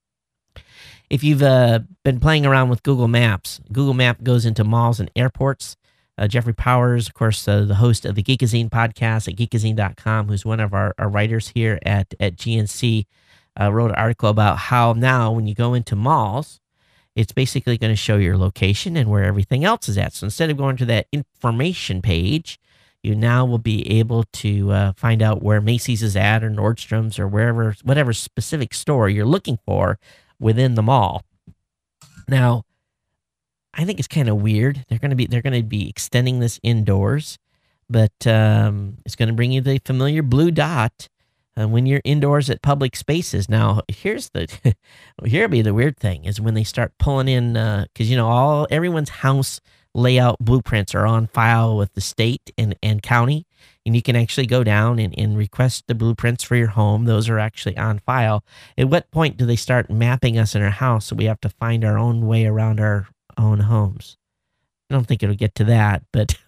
If you've been playing around with Google Maps, Google Map goes into malls and airports. Jeffrey Powers, of course, the host of the Geekazine podcast at geekazine.com, who's one of our writers here at GNC, wrote an article about how now when you go into malls, it's basically going to show your location and where everything else is at. So instead of going to that information page, you now will be able to find out where Macy's is at, or Nordstrom's, or whatever specific store you're looking for within the mall. Now, I think it's kind of weird. They're going to be extending this indoors, but it's going to bring you the familiar blue dot when you're indoors at public spaces. Now, here'll be the weird thing is when they start pulling in, because everyone's house layout blueprints are on file with the state and county, and you can actually go down and request the blueprints for your home. Those are actually on file. At what point do they start mapping us in our house so we have to find our own way around our own homes? I don't think it'll get to that, but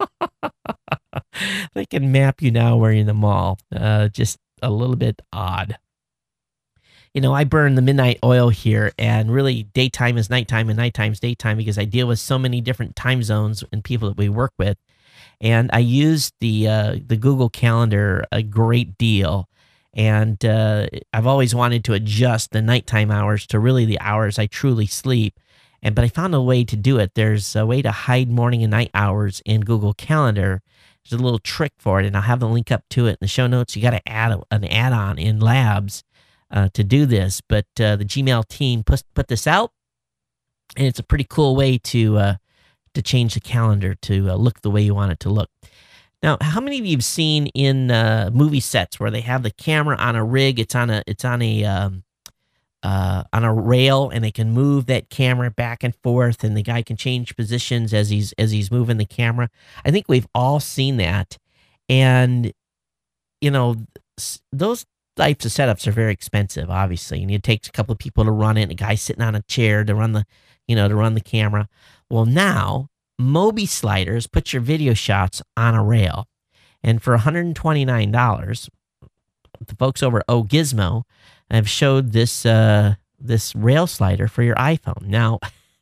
they can map you now where you're in the mall. Just a little bit odd. I burn the midnight oil here, and really daytime is nighttime and nighttime's daytime because I deal with so many different time zones and people that we work with. And I use the Google Calendar a great deal. And I've always wanted to adjust the nighttime hours to really the hours I truly sleep. But I found a way to do it. There's a way to hide morning and night hours in Google Calendar. There's a little trick for it, and I'll have the link up to it in the show notes. You got to add an add-on in Labs to do this, but the Gmail team put this out, and it's a pretty cool way to change the calendar to look the way you want it to look. Now, how many of you have seen in movie sets where they have the camera on a rig? It's on a rail, and they can move that camera back and forth, and the guy can change positions as he's moving the camera. I think we've all seen that, and those types of setups are very expensive, obviously, and it takes a couple of people to run it. A guy sitting on a chair to run the camera. Well, now Mobi sliders put your video shots on a rail, and for $129, the folks over at Gizmo have showed this rail slider for your iPhone. Now,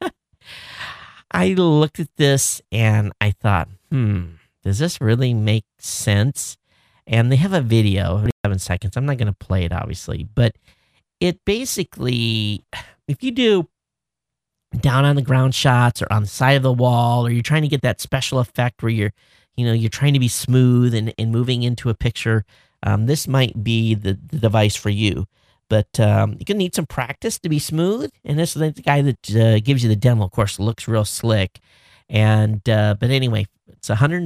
I looked at this and I thought, does this really make sense? And they have a video, 7 seconds. I'm not going to play it, obviously, but it basically, if you do down on the ground shots or on the side of the wall, or you're trying to get that special effect where you're trying to be smooth and moving into a picture, this might be the device for you. But you're going to need some practice to be smooth. And this is the guy that gives you the demo, of course, looks real slick. And but anyway, it's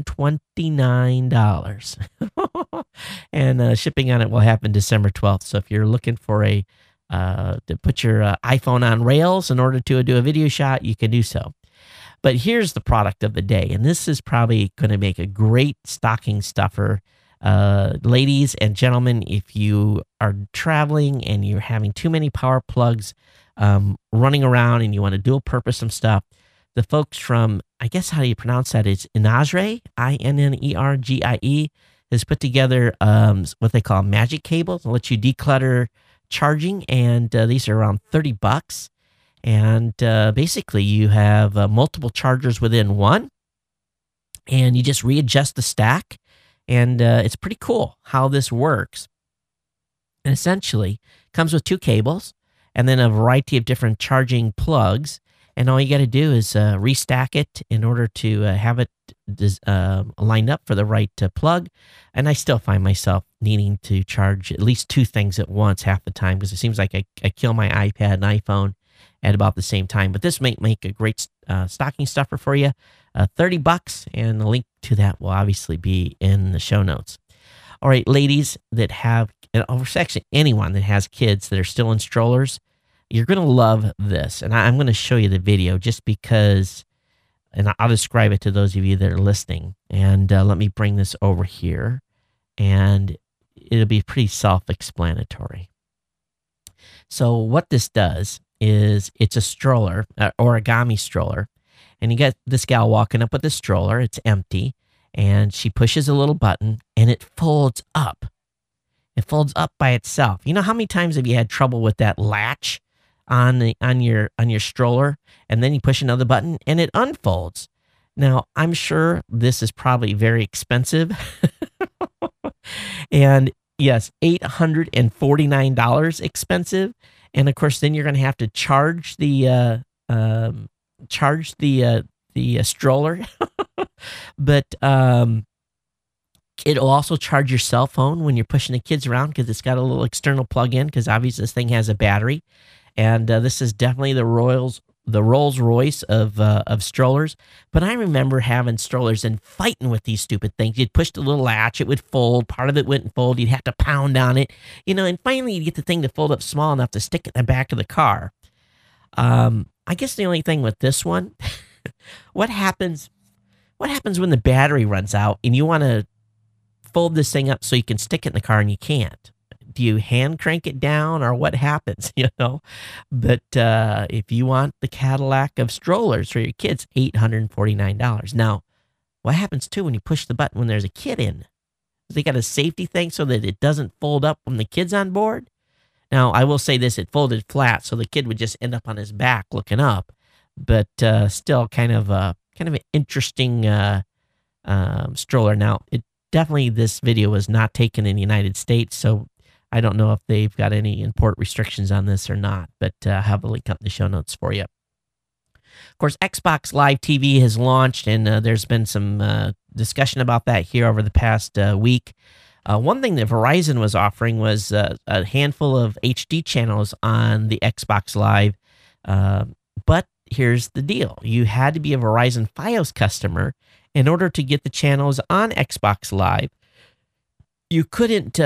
$129. And shipping on it will happen December 12th. So if you're looking for to put your iPhone on rails in order to do a video shot, you can do so. But here's the product of the day. And this is probably going to make a great stocking stuffer. Ladies and gentlemen, if you are traveling and you're having too many power plugs running around and you want to dual purpose some stuff, the folks from, I guess how do you pronounce that? It's Innergie, Innergie, has put together what they call magic cables to let you declutter charging, and these are around $30. And basically you have multiple chargers within one, and you just readjust the stack. And it's pretty cool how this works. And essentially comes with 2 cables and then a variety of different charging plugs. And all you got to do is restack it in order to have it lined up for the right plug. And I still find myself needing to charge at least 2 things at once half the time, because it seems like I kill my iPad and iPhone at about the same time. But this might make a great stocking stuffer for you. $30, and the link to that will obviously be in the show notes. All right, ladies that have, or actually anyone that has kids that are still in strollers, you're going to love this. And I'm going to show you the video just because, and I'll describe it to those of you that are listening. And let me bring this over here, and it'll be pretty self-explanatory. So what this does is it's a stroller, origami stroller. And you got this gal walking up with the stroller. It's empty. And she pushes a little button, and it folds up. It folds up by itself. You know how many times have you had trouble with that latch on your stroller, and then you push another button and it unfolds? Now, I'm sure this is probably very expensive. And yes, $849 expensive. And of course, then you're going to have to charge the stroller. But it'll also charge your cell phone when you're pushing the kids around, because it's got a little external plug-in, because obviously this thing has a battery. And this is definitely the Rolls Royce of strollers. But I remember having strollers and fighting with these stupid things. You'd push the little latch, it would fold. Part of it wouldn't fold. You'd have to pound on it, and finally you'd get the thing to fold up small enough to stick it in the back of the car. I guess the only thing with this one, what happens when the battery runs out and you want to fold this thing up so you can stick it in the car and you can't? Do you hand crank it down, or what happens? But if you want the Cadillac of strollers for your kids, $849. Now, what happens too when you push the button when there's a kid in? They got a safety thing so that it doesn't fold up when the kid's on board. Now, I will say this: it folded flat, so the kid would just end up on his back looking up. But still, kind of an interesting stroller. Now, definitely this video was not taken in the United States, so I don't know if they've got any import restrictions on this or not, but I'll have a link up in the show notes for you. Of course, Xbox Live TV has launched, and there's been some discussion about that here over the past week. One thing that Verizon was offering was a handful of HD channels on the Xbox Live, but here's the deal. You had to be a Verizon Fios customer in order to get the channels on Xbox Live. You couldn't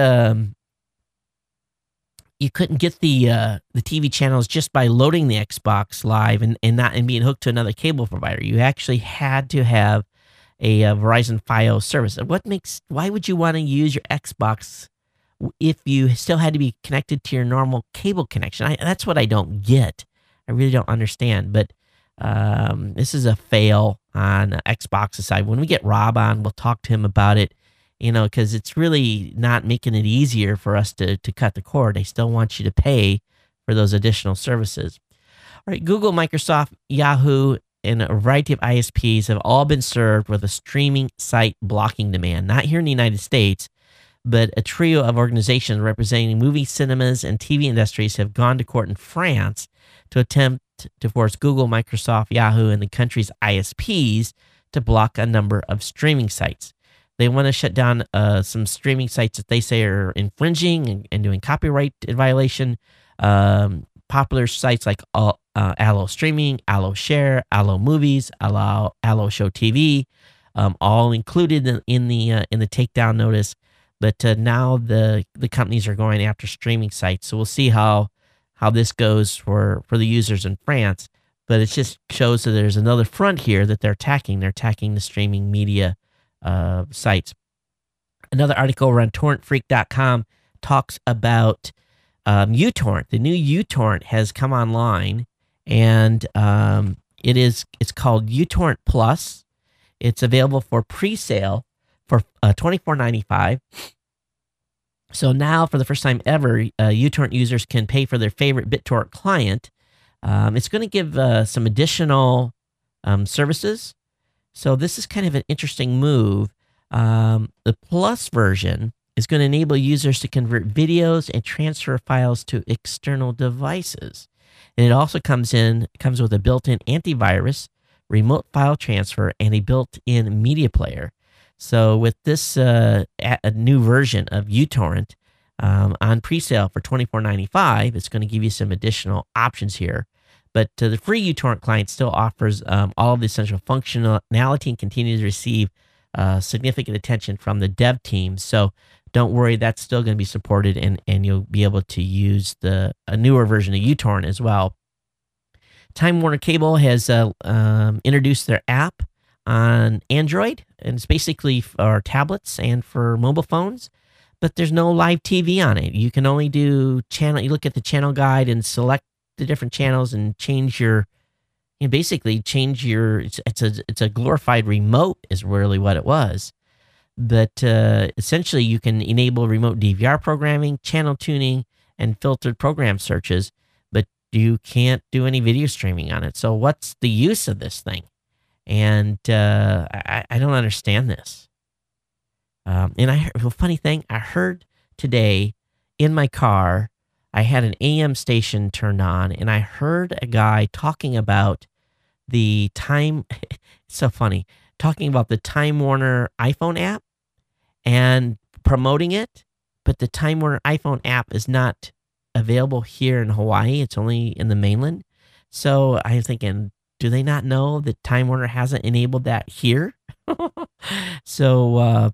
get the TV channels just by loading the Xbox Live and being hooked to another cable provider. You actually had to have a Verizon Fios service. Why would you want to use your Xbox if you still had to be connected to your normal cable connection? That's what I don't get. I really don't understand. But this is a fail on Xbox's side. When we get Rob on, we'll talk to him about it. Because it's really not making it easier for us to cut the cord. They still want you to pay for those additional services. All right, Google, Microsoft, Yahoo, and a variety of ISPs have all been served with a streaming site blocking demand. Not here in the United States, but a trio of organizations representing movie, cinemas, and TV industries have gone to court in France to attempt to force Google, Microsoft, Yahoo, and the country's ISPs to block a number of streaming sites. They want to shut down some streaming sites that they say are infringing and doing copyright violation. Popular sites like Allo Streaming, Allo Share, Allo Movies, Allo Show TV, all included in the takedown notice. But now the companies are going after streaming sites. So we'll see how this goes for the users in France. But it just shows that there's another front here that they're attacking. They're attacking the streaming media sites. Another article around torrentfreak.com talks about uTorrent. The new uTorrent has come online, and it's called uTorrent Plus. It's available for pre-sale for $24.95. So now, for the first time ever, uTorrent users can pay for their favorite BitTorrent client. It's going to give some additional services. So this is kind of an interesting move. The Plus version is going to enable users to convert videos and transfer files to external devices. And it also comes with a built-in antivirus, remote file transfer, and a built-in media player. So with this a new version of uTorrent on pre-sale for $24.95, it's going to give you some additional options here. But the free uTorrent client still offers all of the essential functionality and continues to receive significant attention from the dev team. So don't worry, that's still going to be supported, and you'll be able to use a newer version of uTorrent as well. Time Warner Cable has introduced their app on Android, and it's basically for tablets and for mobile phones, but there's no live TV on it. You can only do channel. You look at the channel guide and select the different channels and change your. It's a glorified remote is really what it was. But essentially, you can enable remote DVR programming, channel tuning, and filtered program searches, but you can't do any video streaming on it. So what's the use of this thing? And I don't understand this. And funny thing, I heard today in my car, I had an AM station turned on, and I heard a guy talking about the Time. It's so funny, talking about the Time Warner iPhone app and promoting it, but the Time Warner iPhone app is not available here in Hawaii. It's only in the mainland. So I'm thinking, do they not know that Time Warner hasn't enabled that here? So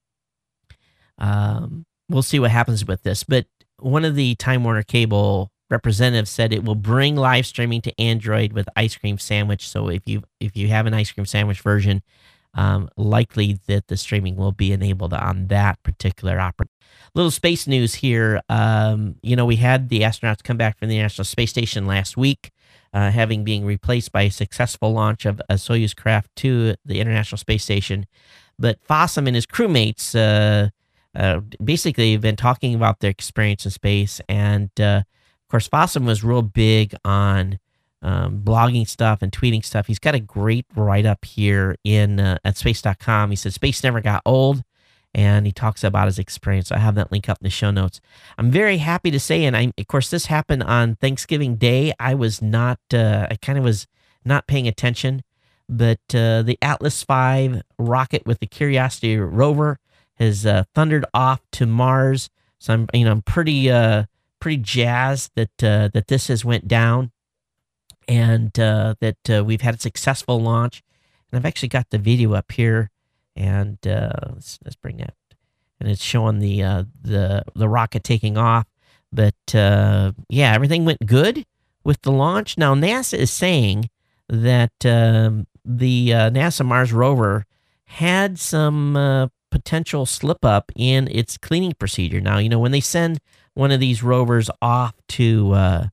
we'll see what happens with this. But one of the Time Warner Cable representatives said it will bring live streaming to Android with Ice Cream Sandwich. So if you have an Ice Cream Sandwich version, likely that the streaming will be enabled on that particular operating. Little space news here. We had the astronauts come back from the International Space Station last week, having been replaced by a successful launch of a Soyuz craft to the International Space Station. But Fossum and his crewmates basically have been talking about their experience in space. And, of course, Fossum was real big on blogging stuff and tweeting stuff. He's got a great write-up here at space.com. He said, "Space never got old," and he talks about his experience. I have that link up in the show notes. I'm very happy to say, and of course, this happened on Thanksgiving Day. I was not, I kind of was not paying attention, but the Atlas V rocket with the Curiosity rover has thundered off to Mars. So I'm pretty jazzed that this has went down, and that we've had a successful launch. And I've actually got the video up here, and let's bring that. And it's showing the rocket taking off. But everything went good with the launch. Now NASA is saying that the NASA Mars rover had some potential slip up in its cleaning procedure. Now, when they send one of these rovers off to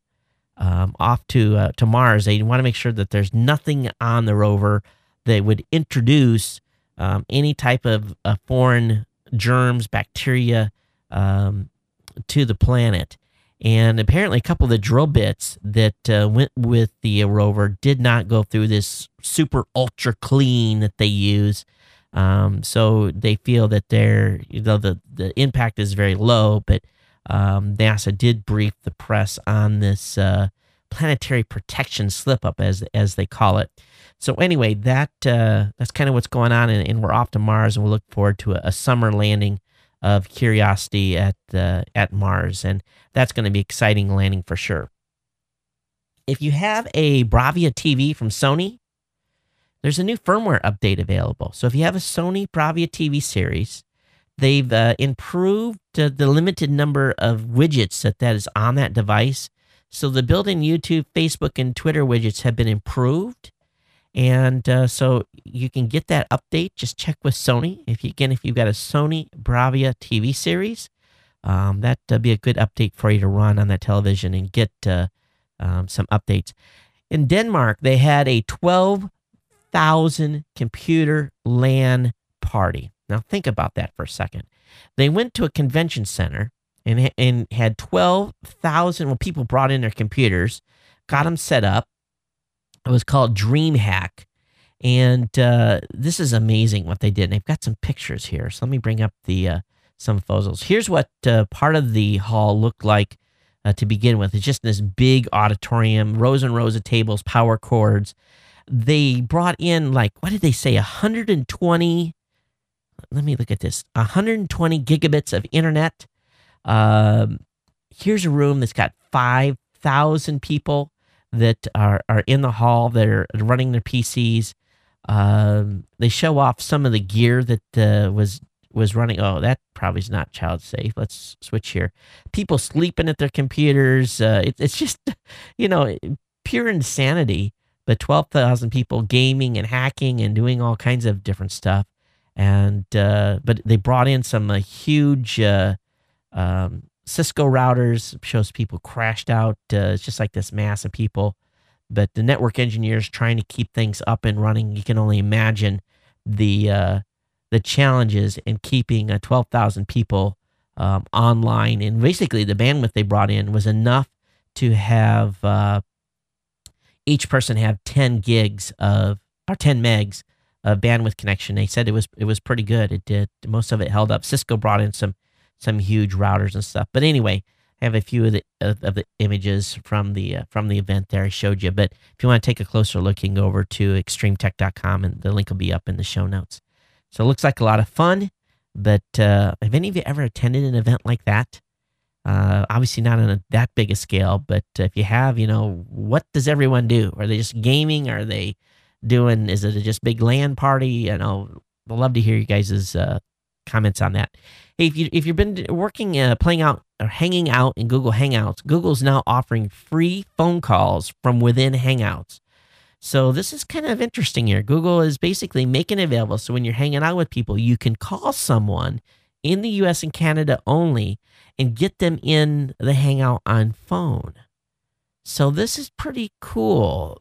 Mars, they want to make sure that there's nothing on the rover that would introduce any type of foreign germs, bacteria to the planet. And apparently a couple of the drill bits that went with the rover did not go through this super ultra clean that they use. So they feel that the impact is very low, but NASA did brief the press on this planetary protection slip up, as they call it. So anyway, that's kind of what's going on, and we're off to Mars, and we'll look forward to a summer landing of Curiosity at Mars, and that's going to be exciting landing for sure. If you have a Bravia TV from Sony, there's a new firmware update available. So if you have a Sony Bravia TV series, they've improved the limited number of widgets that is on that device. So the built-in YouTube, Facebook, and Twitter widgets have been improved. And so you can get that update. Just check with Sony. If you've got a Sony Bravia TV series, that'd be a good update for you to run on that television and get some updates. In Denmark, they had a 12,000 computer LAN party. Now think about that for a second. They went to a convention center and had 12,000 people brought in their computers, got them set up. It was called DreamHack, and this is amazing what they did. And they've got some pictures here. So let me bring up the some photos. Here's what part of the hall looked like to begin with. It's just this big auditorium, rows and rows of tables, power cords. They brought in, like, what did they say, 120, let me look at this, 120 gigabits of internet. Here's a room that's got 5,000 people that are in the hall that are running their PCs. They show off some of the gear that was running. Oh, that probably is not child safe. Let's switch here. People sleeping at their computers. It's just, pure insanity. But 12,000 people gaming and hacking and doing all kinds of different stuff. And but they brought in some huge Cisco routers. Shows people crashed out. It's just like this mass of people. But the network engineers trying to keep things up and running. You can only imagine the challenges in keeping 12,000 people online. And basically, the bandwidth they brought in was enough to have each person have 10 megs of bandwidth connection. They said it was pretty good. It did. Most of it held up. Cisco brought in some huge routers and stuff. But anyway, I have a few of the images from the event there I showed you. But if you want to take a closer look, you can go over to extremetech.com, and the link will be up in the show notes. So it looks like a lot of fun. But have any of you ever attended an event like that? Obviously not on that big a scale, but if you have, what does everyone do? Are they just gaming? Are they is it just big LAN party? I'd love to hear you guys' comments on that. Hey, if you've been working, playing out or hanging out in Google Hangouts, Google's now offering free phone calls from within Hangouts. So this is kind of interesting here. Google is basically making it available so when you're hanging out with people, you can call someone in the US and Canada only and get them in the Hangout on phone. So this is pretty cool.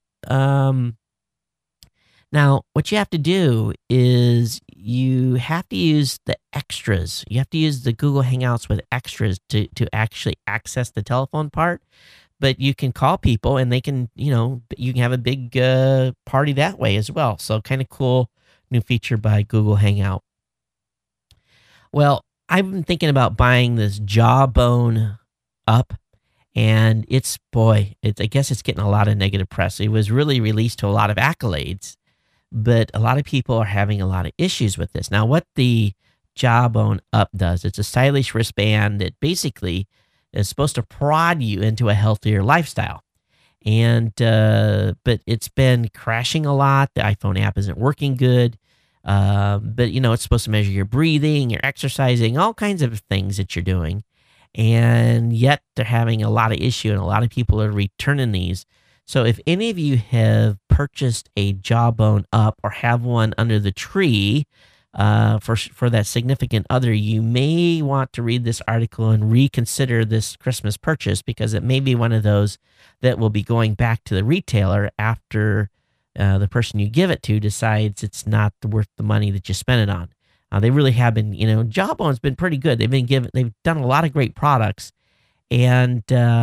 Now, what you have to do is you have to use the extras. You have to use the Google Hangouts with extras to actually access the telephone part. But you can call people and they can, you can have a big party that way as well. So kind of cool new feature by Google Hangout. Well, I've been thinking about buying this Jawbone Up, and I guess it's getting a lot of negative press. It was really released to a lot of accolades, but a lot of people are having a lot of issues with this. Now, what the Jawbone Up does, it's a stylish wristband that basically is supposed to prod you into a healthier lifestyle. And but it's been crashing a lot. The iPhone app isn't working good. But it's supposed to measure your breathing, your exercising, all kinds of things that you're doing. And yet they're having a lot of issue, and a lot of people are returning these. So if any of you have purchased a Jawbone Up or have one under the tree for that significant other, you may want to read this article and reconsider this Christmas purchase, because it may be one of those that will be going back to the retailer after the person you give it to decides it's not worth the money that you spent it on. They really have been, Jawbone's been pretty good. They've done a lot of great products, and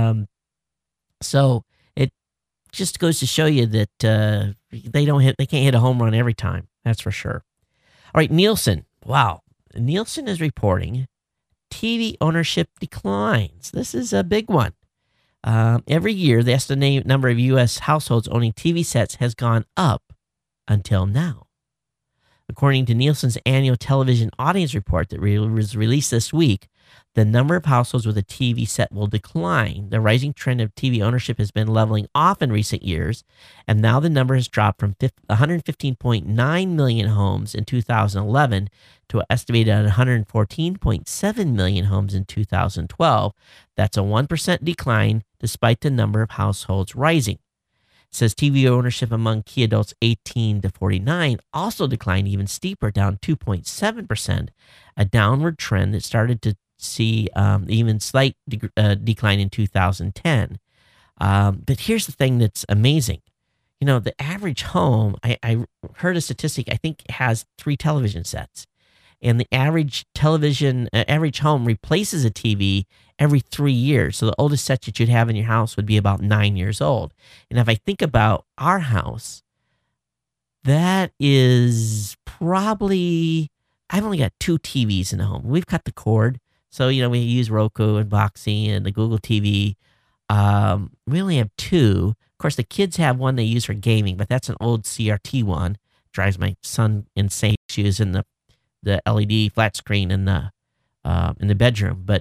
so it just goes to show you that they can't hit a home run every time. That's for sure. All right, Nielsen. Wow, Nielsen is reporting TV ownership declines. This is a big one. Every year, the estimated number of U.S. households owning TV sets has gone up until now. According to Nielsen's annual television audience report that was released this week, the number of households with a TV set will decline. The rising trend of TV ownership has been leveling off in recent years, and now the number has dropped from 115.9 million homes in 2011 to an estimated 114.7 million homes in 2012. That's a 1% decline despite the number of households rising. It says TV ownership among key adults 18 to 49 also declined even steeper, down 2.7%, a downward trend that started to see even slight decline in 2010. But here's the thing that's amazing. The average home, I heard a statistic, I think has 3 television sets. And the average home replaces a TV every 3 years. So the oldest set that you'd have in your house would be about 9 years old. And if I think about our house, that is probably, I've only got 2 TVs in the home. We've cut the cord. So, we use Roku and Boxee and the Google TV. We only have 2. Of course, the kids have one they use for gaming, but that's an old CRT one. Drives my son insane. She is in the LED flat screen in the bedroom. But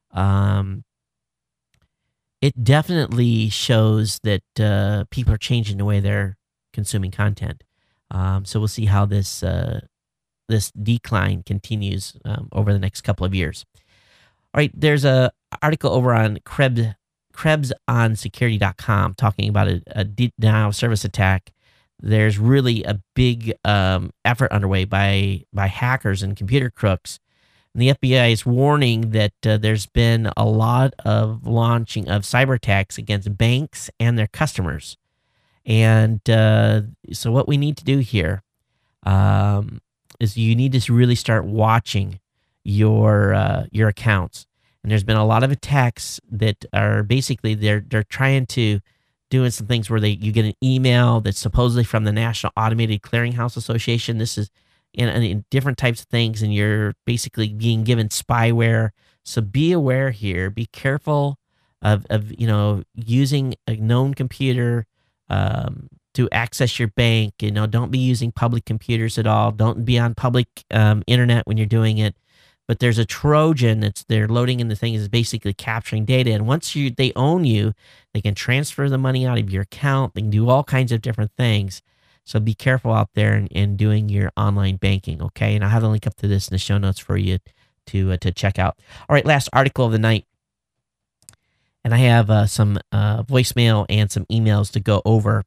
it definitely shows that people are changing the way they're consuming content. So we'll see how this decline continues over the next couple of years. All right, there's a article over on KrebsOnSecurity.com talking about a denial of service attack. There's really a big effort underway by hackers and computer crooks. And the FBI is warning that there's been a lot of launching of cyber attacks against banks and their customers. And so what we need to do here is you need to really start watching your accounts. And there's been a lot of attacks that are basically they're trying to doing some things where you get an email that's supposedly from the National Automated Clearinghouse Association. This is in different types of things, and you're basically being given spyware. So be aware here. Be careful of using a known computer to access your bank. Don't be using public computers at all. Don't be on public internet when you're doing it. But there's a Trojan they're loading in the thing is basically capturing data. And once they own you, they can transfer the money out of your account. They can do all kinds of different things. So be careful out there in doing your online banking, okay? And I'll have a link up to this in the show notes for you to check out. All right, last article of the night. And I have some voicemail and some emails to go over.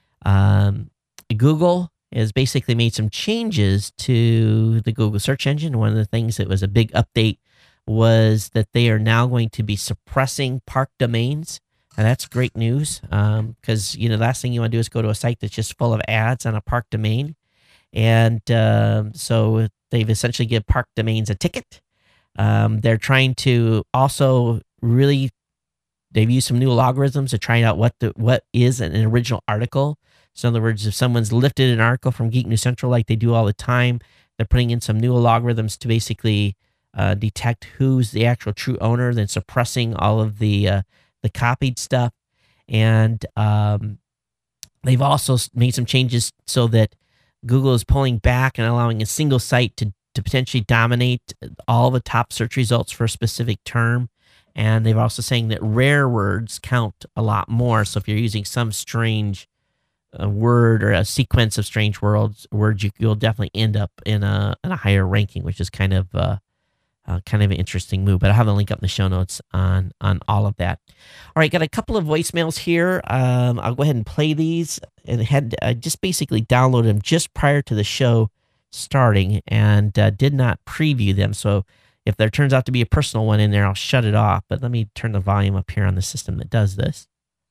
Google has basically made some changes to the Google search engine. One of the things that was a big update was that they are now going to be suppressing park domains. And that's great news because, the last thing you want to do is go to a site that's just full of ads on a park domain. And so they've essentially given park domains a ticket. They're trying to also they've used some new algorithms to try out what is an original article. So in other words, if someone's lifted an article from Geek News Central like they do all the time, they're putting in some new algorithms to basically detect who's the actual true owner, then suppressing all of the copied stuff. And they've also made some changes so that Google is pulling back and allowing a single site to potentially dominate all the top search results for a specific term. And they're also saying that rare words count a lot more. So if you're using some strange word or a sequence of strange words, you'll definitely end up in a higher ranking, which is kind of an interesting move. But I'll have a link up in the show notes on all of that. All right, got a couple of voicemails here. I'll go ahead and play these. And I just basically downloaded them just prior to the show starting and did not preview them. So if there turns out to be a personal one in there, I'll shut it off. But let me turn the volume up here on the system that does this.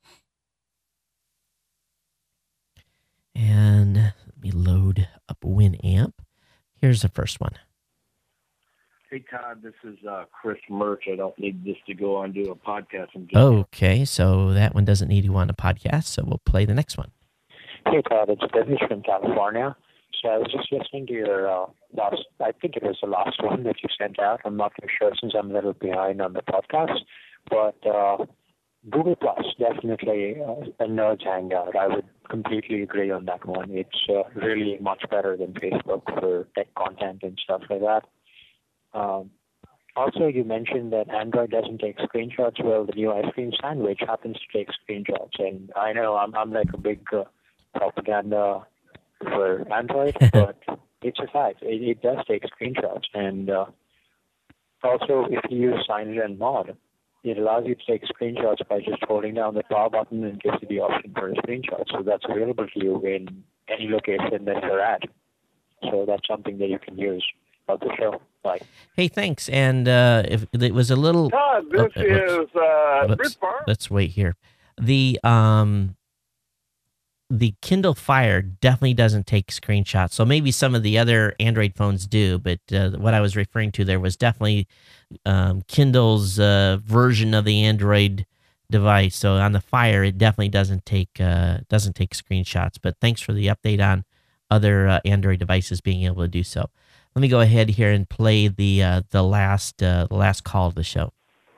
And let me load up Winamp. Here's the first one. Hey, Todd, this is Chris Murch. I don't need this to go on to a podcast. Okay, so that one doesn't need to go on a podcast, so we'll play the next one. Hey, Todd, it's Devish from California. So I was just listening to your last, I think it was the last one that you sent out. I'm not too sure since I'm a little behind on the podcast. But Google Plus, definitely a nerd's hangout. I would completely agree on that one. It's really much better than Facebook for tech content and stuff like that. Also, you mentioned that Android doesn't take screenshots. Well, the new ice cream sandwich happens to take screenshots. And I know I'm like a big propaganda for Android, but it's a fact. It does take screenshots. And also, if you use SignIn Mod, it allows you to take screenshots by just holding down the power button and gives you the option for a screenshot. So that's available to you in any location that you're at. So that's something that you can use. Of the show. Bye. Hey, thanks. And if it was a little... Todd, this is Rich Barr. Let's wait here. The Kindle Fire definitely doesn't take screenshots. So maybe some of the other Android phones do, but what I was referring to there was definitely Kindle's version of the Android device. So on the Fire, it definitely doesn't take screenshots. But thanks for the update on other Android devices being able to do so. Let me go ahead here and play the last call of the show.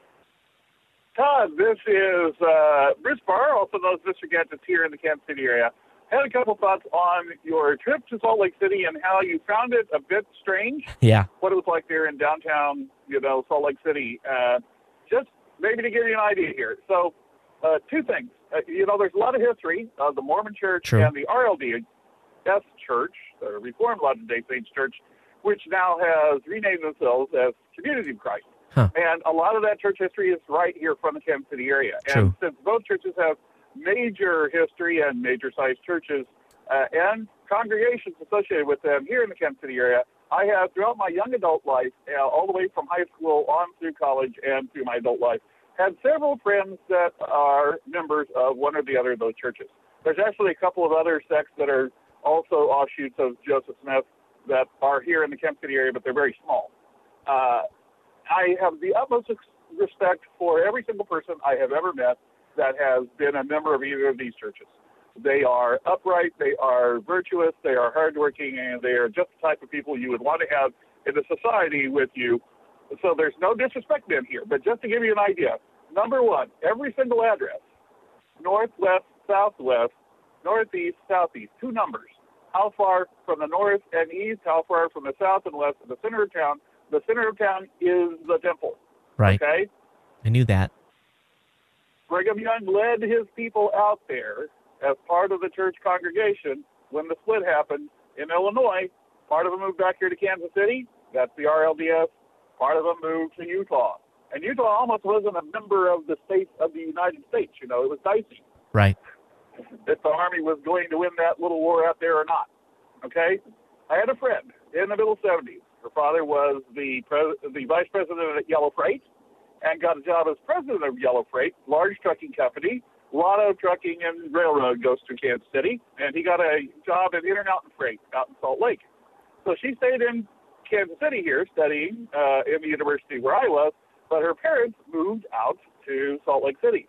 Todd, this is Bruce Barr, also known as Mr. Gadgets here in the Kansas City area. Had a couple thoughts on your trip to Salt Lake City and how you found it a bit strange. Yeah. What it was like there in downtown, Salt Lake City. Just maybe to give you an idea here. So, two things. There's a lot of history of the Mormon Church True. and the RLDS Church, the Reformed Latter-day Saints Church, which now has renamed themselves as Community of Christ. Huh. And a lot of that church history is right here from the Kansas City area. True. And since both churches have major history and major-sized churches and congregations associated with them here in the Kansas City area, I have, throughout my young adult life, all the way from high school on through college and through my adult life, had several friends that are members of one or the other of those churches. There's actually a couple of other sects that are also offshoots of Joseph Smith that are here in the Kansas City area, but they're very small. I have the utmost respect for every single person I have ever met that has been a member of either of these churches. They are upright, they are virtuous, they are hardworking, and they are just the type of people you would want to have in a society with you. So there's no disrespect in here, but just to give you an idea, number one, every single address, northwest, southwest, northeast, southeast, 2 numbers. How far from the north and east, how far from the south and west to the center of town. The center of town is the temple. Right. Okay? I knew that. Brigham Young led his people out there as part of the church congregation when the split happened in Illinois. Part of them moved back here to Kansas City. That's the RLDS. Part of them moved to Utah. And Utah almost wasn't a member of the states of the United States. It was dicey. Right. If the Army was going to win that little war out there or not. Okay? I had a friend in the middle 70s. Her father was the vice president at Yellow Freight and got a job as president of Yellow Freight, large trucking company. A lot of trucking and railroad goes through Kansas City, and he got a job at Intermountain Freight out in Salt Lake. So she stayed in Kansas City here studying in the university where I was, but her parents moved out to Salt Lake City.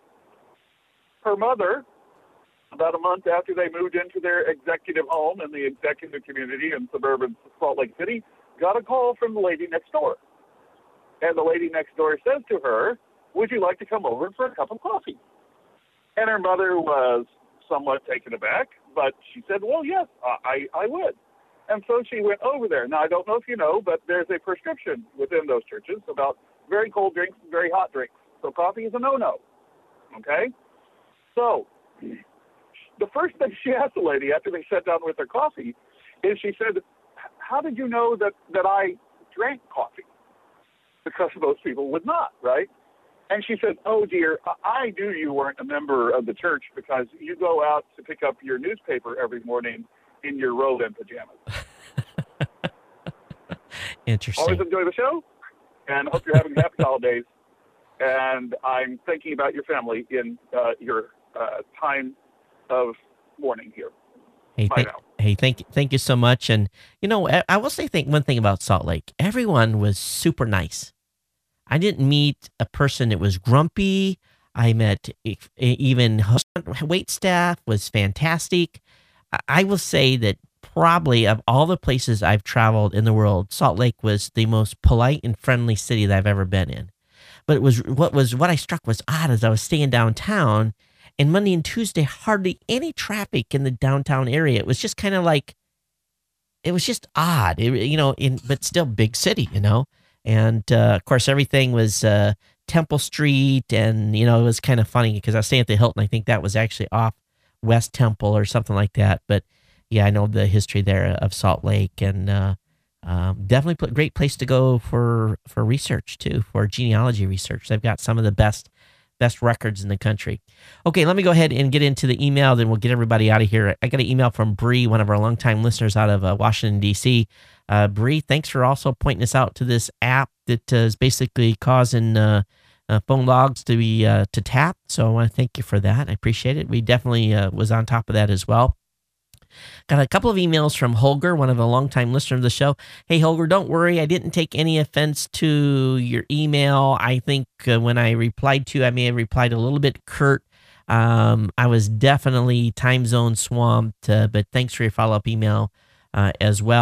Her mother, about a month after they moved into their executive home in the executive community in suburban Salt Lake City, got a call from the lady next door. And the lady next door says to her, "Would you like to come over for a cup of coffee?" And her mother was somewhat taken aback, but she said, "Well, yes, I would." And so she went over there. Now, I don't know if you know, but there's a prescription within those churches about very cold drinks and very hot drinks. So coffee is a no-no. Okay? So the first thing she asked the lady after they sat down with their coffee is she said, "How did you know that I drank coffee?" Because most people would not, right? And she said, "Oh, dear, I knew you weren't a member of the church because you go out to pick up your newspaper every morning in your robe and pajamas." Interesting. Always enjoy the show, and hope you're having happy holidays. And I'm thinking about your family in your time of mourning here. Thank you so much. And, I will say one thing about Salt Lake. Everyone was super nice. I didn't meet a person that was grumpy. I met even wait staff was fantastic. I will say that probably of all the places I've traveled in the world, Salt Lake was the most polite and friendly city that I've ever been in. But it was what I struck was odd as I was staying downtown, and Monday and Tuesday, hardly any traffic in the downtown area. It was just kind of like, it was just odd, but still big city, And, of course, everything was Temple Street, and, it was kind of funny because I was staying at the Hilton. I think that was actually off West Temple or something like that. But, yeah, I know the history there of Salt Lake, and definitely a great place to go for research, too, for genealogy research. They've got some of the best records in the country. Okay, let me go ahead and get into the email, then we'll get everybody out of here. I got an email from Bree, one of our longtime listeners out of Washington, D.C. Bree, thanks for also pointing us out to this app that is basically causing phone logs to be to tap. So I want to thank you for that. I appreciate it. We definitely was on top of that as well. Got a couple of emails from Holger, one of the longtime listeners of the show. Hey, Holger, don't worry. I didn't take any offense to your email. I think when I replied to you, I may have replied a little bit curt. I was definitely time zone swamped, but thanks for your follow-up email as well.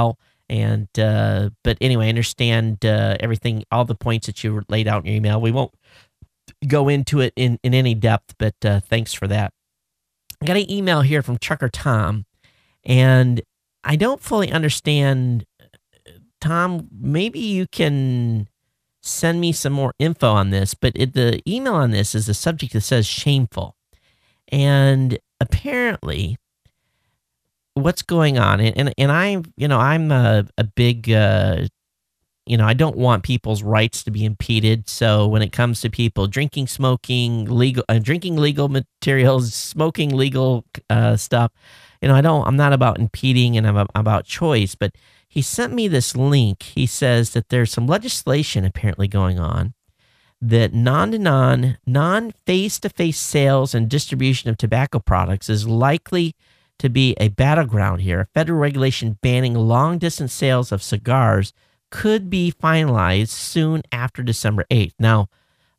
And but anyway, I understand everything, all the points that you laid out in your email. We won't go into it in any depth, but thanks for that. I got an email here from Trucker Tom, and I don't fully understand. Tom, maybe you can send me some more info on this, but the email on this is a subject that says shameful. And apparently what's going on, and I'm a big, I don't want people's rights to be impeded. So when it comes to people drinking legal materials, smoking legal stuff, I'm not about impeding, and I'm about choice. But he sent me this link. He says that there's some legislation apparently going on that non-face-to-face sales and distribution of tobacco products is likely to be a battleground here. A federal regulation banning long-distance sales of cigars could be finalized soon after December 8th. Now,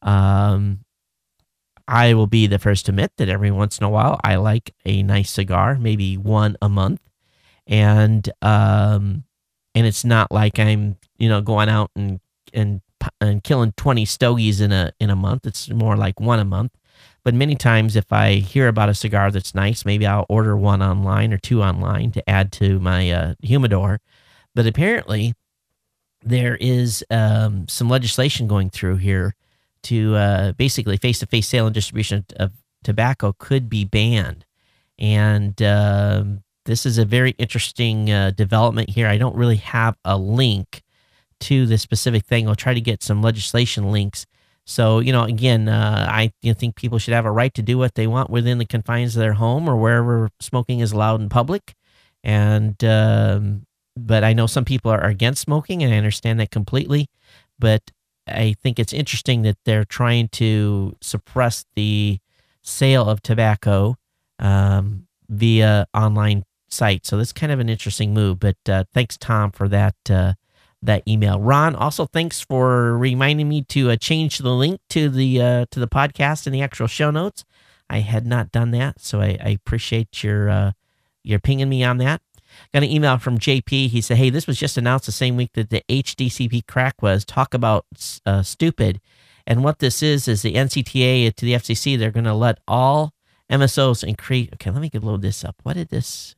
I will be the first to admit that every once in a while I like a nice cigar, maybe one a month, and it's not like I'm going out and killing 20 stogies in a month. It's more like one a month. But many times, if I hear about a cigar that's nice, maybe I'll order one online or two online to add to my humidor. But apparently, there is some legislation going through here to basically face-to-face sale and distribution of tobacco could be banned. And this is a very interesting development here. I don't really have a link to this specific thing. I'll try to get some legislation links. So, again, I think people should have a right to do what they want within the confines of their home or wherever smoking is allowed in public. And but I know some people are against smoking, and I understand that completely. But I think it's interesting that they're trying to suppress the sale of tobacco via online sites. So that's kind of an interesting move. But thanks, Tom, for that email. Ron, also thanks for reminding me to change the link to the podcast in the actual show notes. I had not done that, so I appreciate your pinging me on that. Got an email from JP. He said, hey, this was just announced the same week that the HDCP crack was. Talk about stupid. And what this is the NCTA to the FCC, they're going to let all MSOs increase. Okay, let me load this up. What is this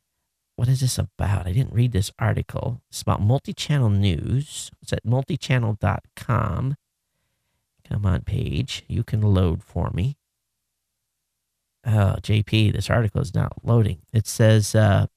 about? I didn't read this article. It's about multi-channel news. It's at multichannel.com. Come on, page. You can load for me. Oh, JP, this article is not loading. It says,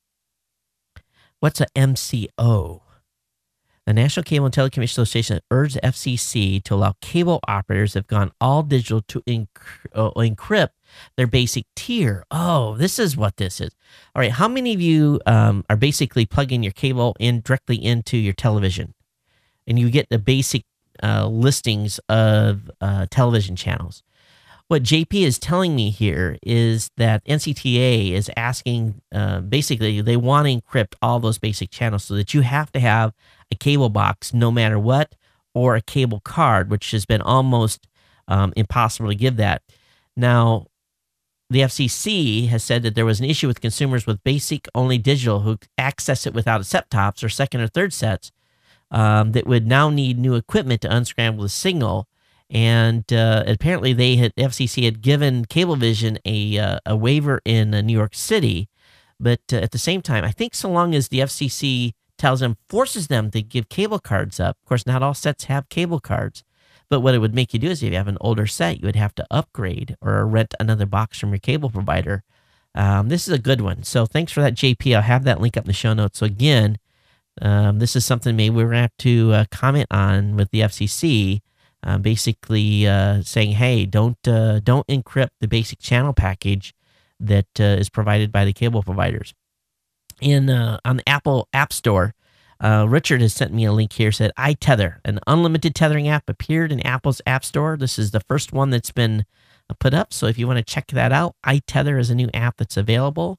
what's a MCO? The National Cable and Telecommunications Association urged the FCC to allow cable operators that have gone all digital to encrypt their basic tier. Oh, this is what this is. All right, how many of you are basically plugging your cable in directly into your television, and you get the basic listings of television channels? What JP is telling me here is that NCTA is asking, basically, they want to encrypt all those basic channels so that you have to have a cable box no matter what, or a cable card, which has been almost impossible to give that. Now, the FCC has said that there was an issue with consumers with basic-only digital who access it without set-tops or second or third sets that would now need new equipment to unscramble the signal. And apparently the FCC had given Cablevision a waiver in New York City. But at the same time, I think so long as the FCC forces them to give cable cards up, of course, not all sets have cable cards. But what it would make you do is if you have an older set, you would have to upgrade or rent another box from your cable provider. This is a good one. So thanks for that, JP. I'll have that link up in the show notes. So again, this is something maybe we're going to have to comment on with the FCC, basically saying, hey, don't encrypt the basic channel package that is provided by the cable providers. On the Apple App Store, Richard has sent me a link here, said iTether, an unlimited tethering app, appeared in Apple's App Store. This is the first one that's been put up. So if you want to check that out, iTether is a new app that's available.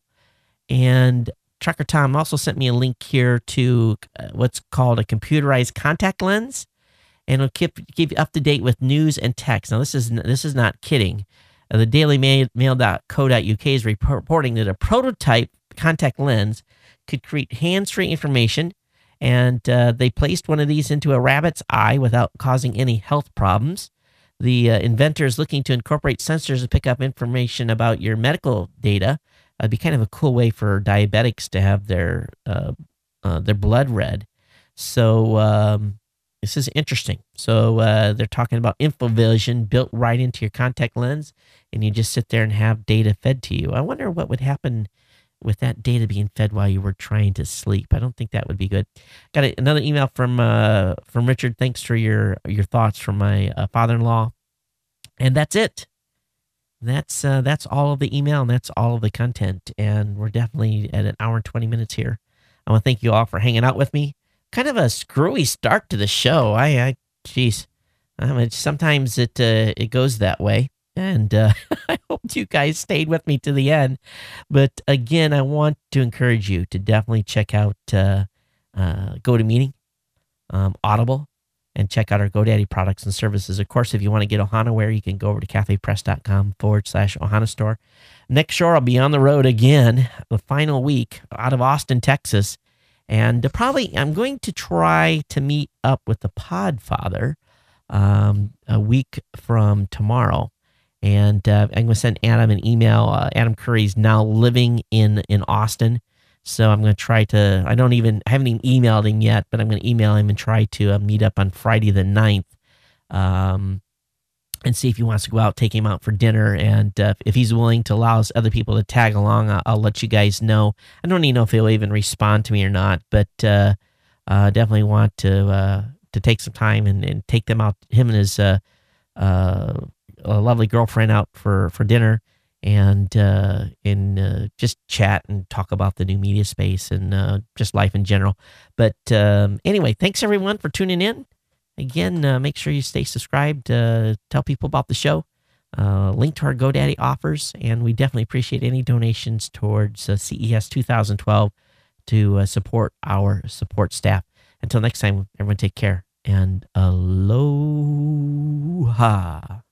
And Trucker Tom also sent me a link here to what's called a computerized contact lens, and it'll keep you up to date with news and text. Now, this is not kidding. The dailymail.co.uk is reporting that a prototype contact lens could create hands-free information and they placed one of these into a rabbit's eye without causing any health problems. The inventor is looking to incorporate sensors to pick up information about your medical data. It'd be kind of a cool way for diabetics to have their blood read. So this is interesting. So they're talking about InfoVision built right into your contact lens, and you just sit there and have data fed to you. I wonder what would happen with that data being fed while you were trying to sleep. I don't think that would be good. Got another email from Richard. Thanks for your thoughts from my father-in-law. And that's it. That's all of the email, and that's all of the content. And we're definitely at an hour and 20 minutes here. I want to thank you all for hanging out with me. Kind of a screwy start to the show. Sometimes it goes that way. And I hope you guys stayed with me to the end. But again, I want to encourage you to definitely check out GoToMeeting, Audible, and check out our GoDaddy products and services. Of course, if you want to get Ohanaware, you can go over to cafepress.com/Ohana store. Next show, I'll be on the road again, the final week out of Austin, Texas. And I'm going to try to meet up with the Podfather a week from tomorrow. And I'm going to send Adam an email. Adam Curry's now living in Austin. So I'm going to try to, I haven't even emailed him yet, but I'm going to email him and try to meet up on Friday the 9th and see if he wants to go out, take him out for dinner. And if he's willing to allow other people to tag along, I'll let you guys know. I don't even know if he'll even respond to me or not, but definitely want to take some time and take them out, him and his a lovely girlfriend out for dinner and just chat and talk about the new media space and just life in general. But anyway, thanks everyone for tuning in. Again, make sure you stay subscribed. Tell people about the show. Link to our GoDaddy offers, and we definitely appreciate any donations towards CES 2012 to support our support staff. Until next time, everyone take care and aloha.